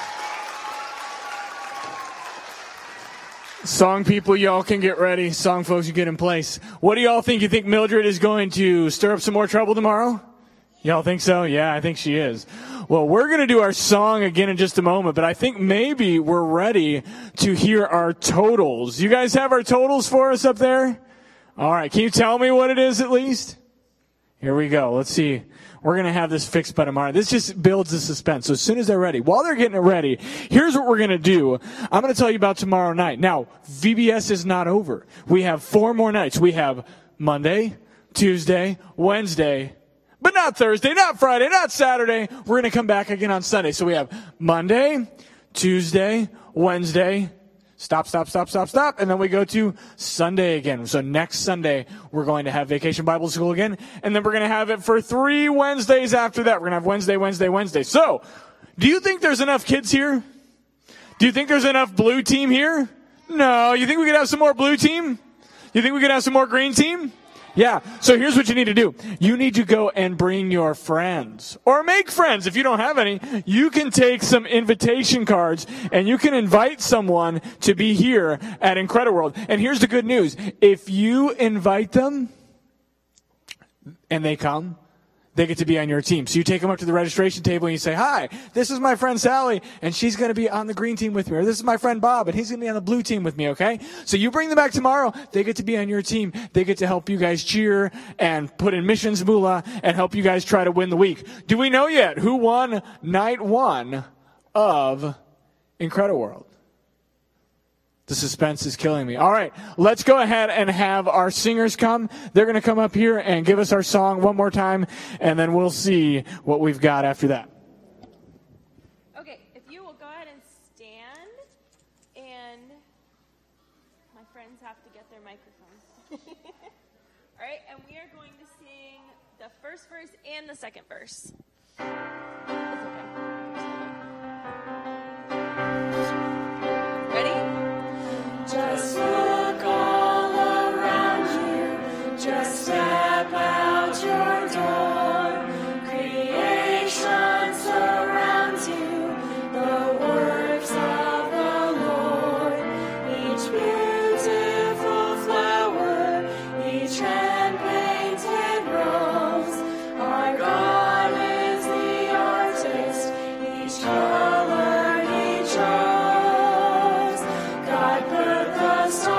Song people, y'all can get ready. Song folks, you get in place. What do y'all think? You think Mildred is going to stir up some more trouble tomorrow? Y'all think so? Yeah, I think she is. Well, we're going to do our song again in just a moment, but I think maybe we're ready to hear our totals. You guys have our totals for us up there? All right, can you tell me what it is at least? Here we go. Let's see. We're going to have this fixed by tomorrow. This just builds the suspense. So as soon as they're ready, while they're getting it ready, here's what we're going to do. I'm going to tell you about tomorrow night. Now, V B S is not over. We have four more nights. We have Monday, Tuesday, Wednesday, but not Thursday, not Friday, not Saturday. We're going to come back again on Sunday. So we have Monday, Tuesday, Wednesday, stop, stop, stop, stop, stop, and then we go to Sunday again. So next Sunday, we're going to have Vacation Bible School again, and then we're going to have it for three Wednesdays after that. We're going to have Wednesday, Wednesday, Wednesday. So, do you think there's enough kids here? Do you think there's enough blue team here? No. You think we could have some more blue team? You think we could have some more green team? Yeah. So here's what you need to do. You need to go and bring your friends. Or make friends. If you don't have any, you can take some invitation cards and you can invite someone to be here at Incrediworld. And here's the good news. If you invite them and they come, they get to be on your team. So you take them up to the registration table and you say, hi, this is my friend Sally, and she's going to be on the green team with me. Or this is my friend Bob, and he's going to be on the blue team with me, okay? So you bring them back tomorrow. They get to be on your team. They get to help you guys cheer and put in missions moolah and help you guys try to win the week. Do we know yet who won night one of Incrediworld? The suspense is killing me. All right, let's go ahead and have our singers come. They're going to come up here and give us our song one more time, and then we'll see what we've got after that. Okay, if you will go ahead and stand, and my friends have to get their microphones. All right, and we are going to sing the first verse and the second verse. Ready? Just look all around you, just step out your door. Creation surrounds you, the works of the Lord. Each beautiful flower, each hand-painted rose. Our God is the artist, each color he chose. God put the stars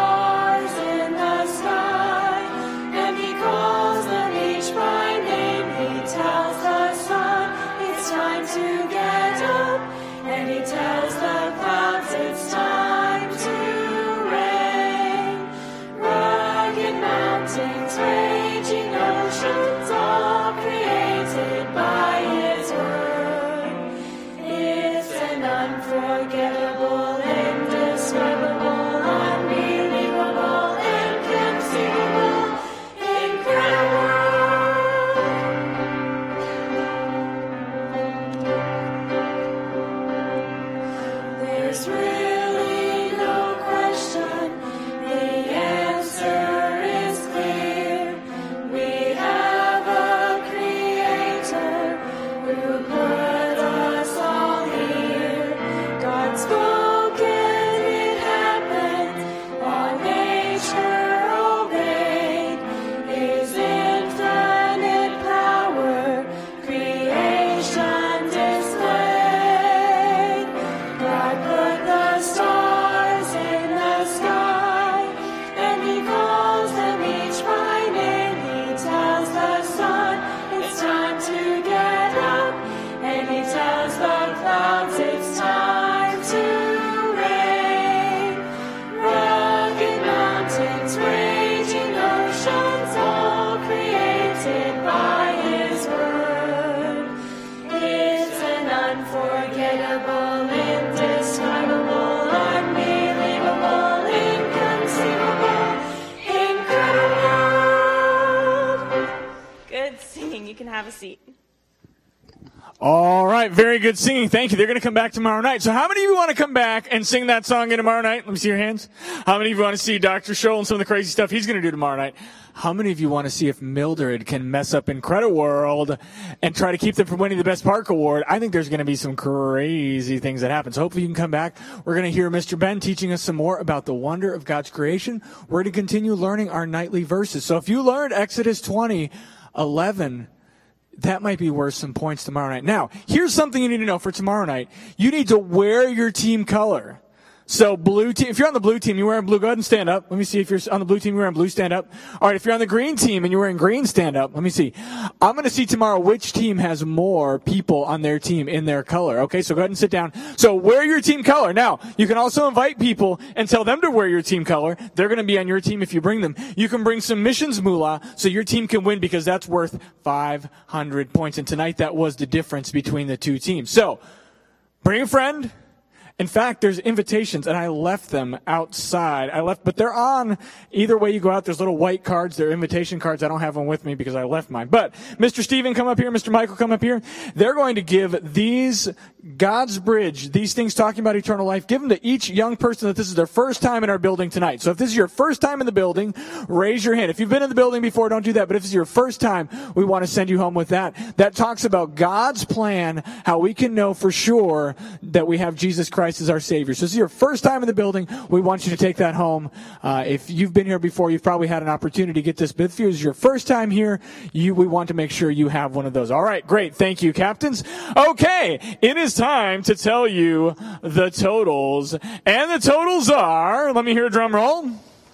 a seat. All right, very good singing. Thank you. They're going to come back tomorrow night. So how many of you want to come back and sing that song again tomorrow night? Let me see your hands. How many of you want to see Doctor Scholl and some of the crazy stuff he's going to do tomorrow night? How many of you want to see if Mildred can mess up Incrediworld and try to keep them from winning the Best Park Award? I think there's going to be some crazy things that happen. So hopefully you can come back. We're going to hear Mister Ben teaching us some more about the wonder of God's creation. We're going to continue learning our nightly verses. So if you learned Exodus twenty, eleven, that might be worth some points tomorrow night. Now, here's something you need to know for tomorrow night. You need to wear your team color. So blue team, if you're on the blue team, you're wearing blue, go ahead and stand up. Let me see if you're on the blue team, you're wearing blue, stand up. All right, if you're on the green team and you're wearing green, stand up. Let me see. I'm going to see tomorrow which team has more people on their team in their color. Okay, so go ahead and sit down. So wear your team color. Now, you can also invite people and tell them to wear your team color. They're going to be on your team if you bring them. You can bring some missions moolah so your team can win because that's worth five hundred points. And tonight that was the difference between the two teams. So bring a friend. In fact, there's invitations, and I left them outside. I left, but they're on. Either way you go out, there's little white cards. They're invitation cards. I don't have one with me because I left mine. But Mister Steven, come up here. Mister Michael, come up here. They're going to give these God's Bridge, these things talking about eternal life, give them to each young person that this is their first time in our building tonight. So if this is your first time in the building, raise your hand. If you've been in the building before, don't do that. But if this is your first time, we want to send you home with that. That talks about God's plan, how we can know for sure that we have Jesus Christ as our Savior. So this is your first time in the building. We want you to take that home. Uh, if you've been here before, you've probably had an opportunity to get this. But if it's your first time here, you, we want to make sure you have one of those. All right, great. Thank you, captains. Okay, it is time to tell you the totals. And the totals are, let me hear a drum roll.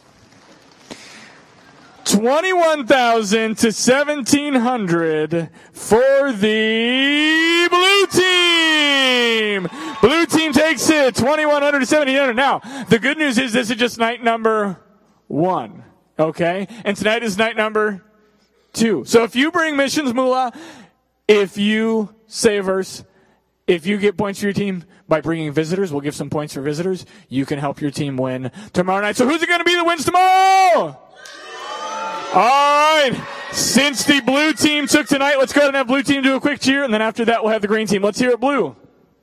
twenty-one thousand to seventeen hundred for the blue team. Blue team takes it, twenty-one hundred to seventeen hundred. Now, the good news is this is just night number one, okay? And tonight is night number two. So if you bring missions moolah, if you say a verse, if you get points for your team by bringing visitors, we'll give some points for visitors. You can help your team win tomorrow night. So who's it going to be that wins tomorrow? All right. Since the blue team took tonight, let's go ahead and have blue team do a quick cheer, and then after that we'll have the green team. Let's hear it, blue.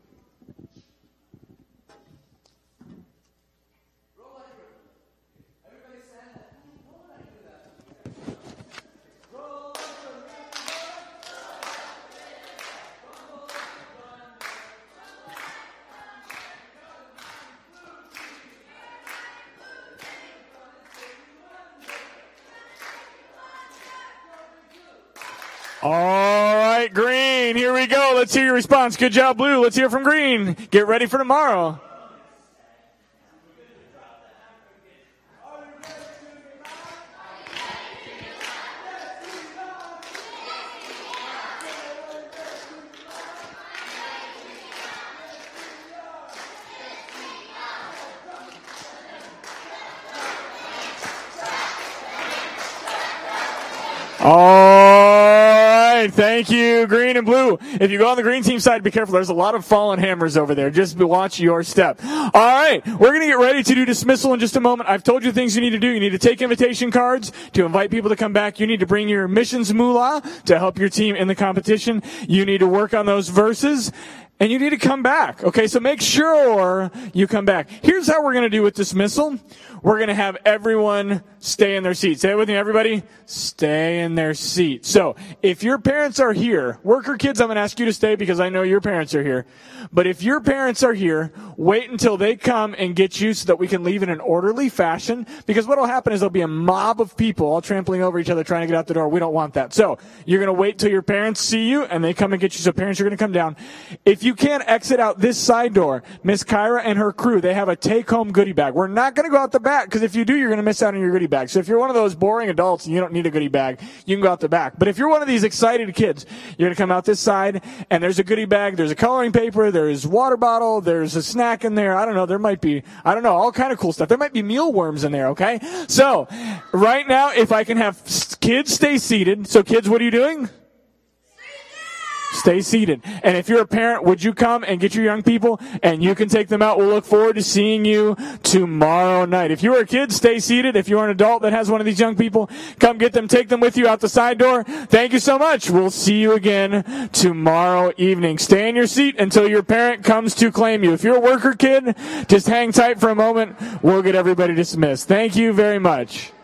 All right, green, here we go. Let's hear your response. Good job, blue. Let's hear from green. Get ready for tomorrow. All right, thank you, green and blue. If you go on the green team side, be careful. There's a lot of fallen hammers over there. Just watch your step. All right, we're going to get ready to do dismissal in just a moment. I've told you the things you need to do. You need to take invitation cards to invite people to come back. You need to bring your missions moolah to help your team in the competition. You need to work on those verses. And you need to come back. Okay, so make sure you come back. Here's how we're going to do with dismissal. We're going to have everyone stay in their seat. Say it with me, everybody. Stay in their seat. So if your parents are here, worker kids, I'm going to ask you to stay because I know your parents are here. But if your parents are here, wait until they come and get you so that we can leave in an orderly fashion. Because what will happen is there'll be a mob of people all trampling over each other trying to get out the door. We don't want that. So you're going to wait till your parents see you and they come and get you. So parents are going to come down. If you can't exit out this side door, Miss Kyra and her crew, they have a take-home goodie bag. We're not going to go out the back because if you do, you're going to miss out on your goodie bag. So if you're one of those boring adults and you don't need a goodie bag, you can go out the back. But if you're one of these excited kids, you're going to come out this side and there's a goodie bag, there's a coloring paper, there's water bottle, there's a snack in there. I don't know. There might be, I don't know, all kind of cool stuff. There might be mealworms in there, okay? So right now, if I can have kids stay seated. So kids, what are you doing? Stay seated. And if you're a parent, would you come and get your young people and you can take them out? We'll look forward to seeing you tomorrow night. If you're a kid, stay seated. If you're an adult that has one of these young people, come get them, take them with you out the side door. Thank you so much. We'll see you again tomorrow evening. Stay in your seat until your parent comes to claim you. If you're a worker kid, just hang tight for a moment. We'll get everybody dismissed. Thank you very much.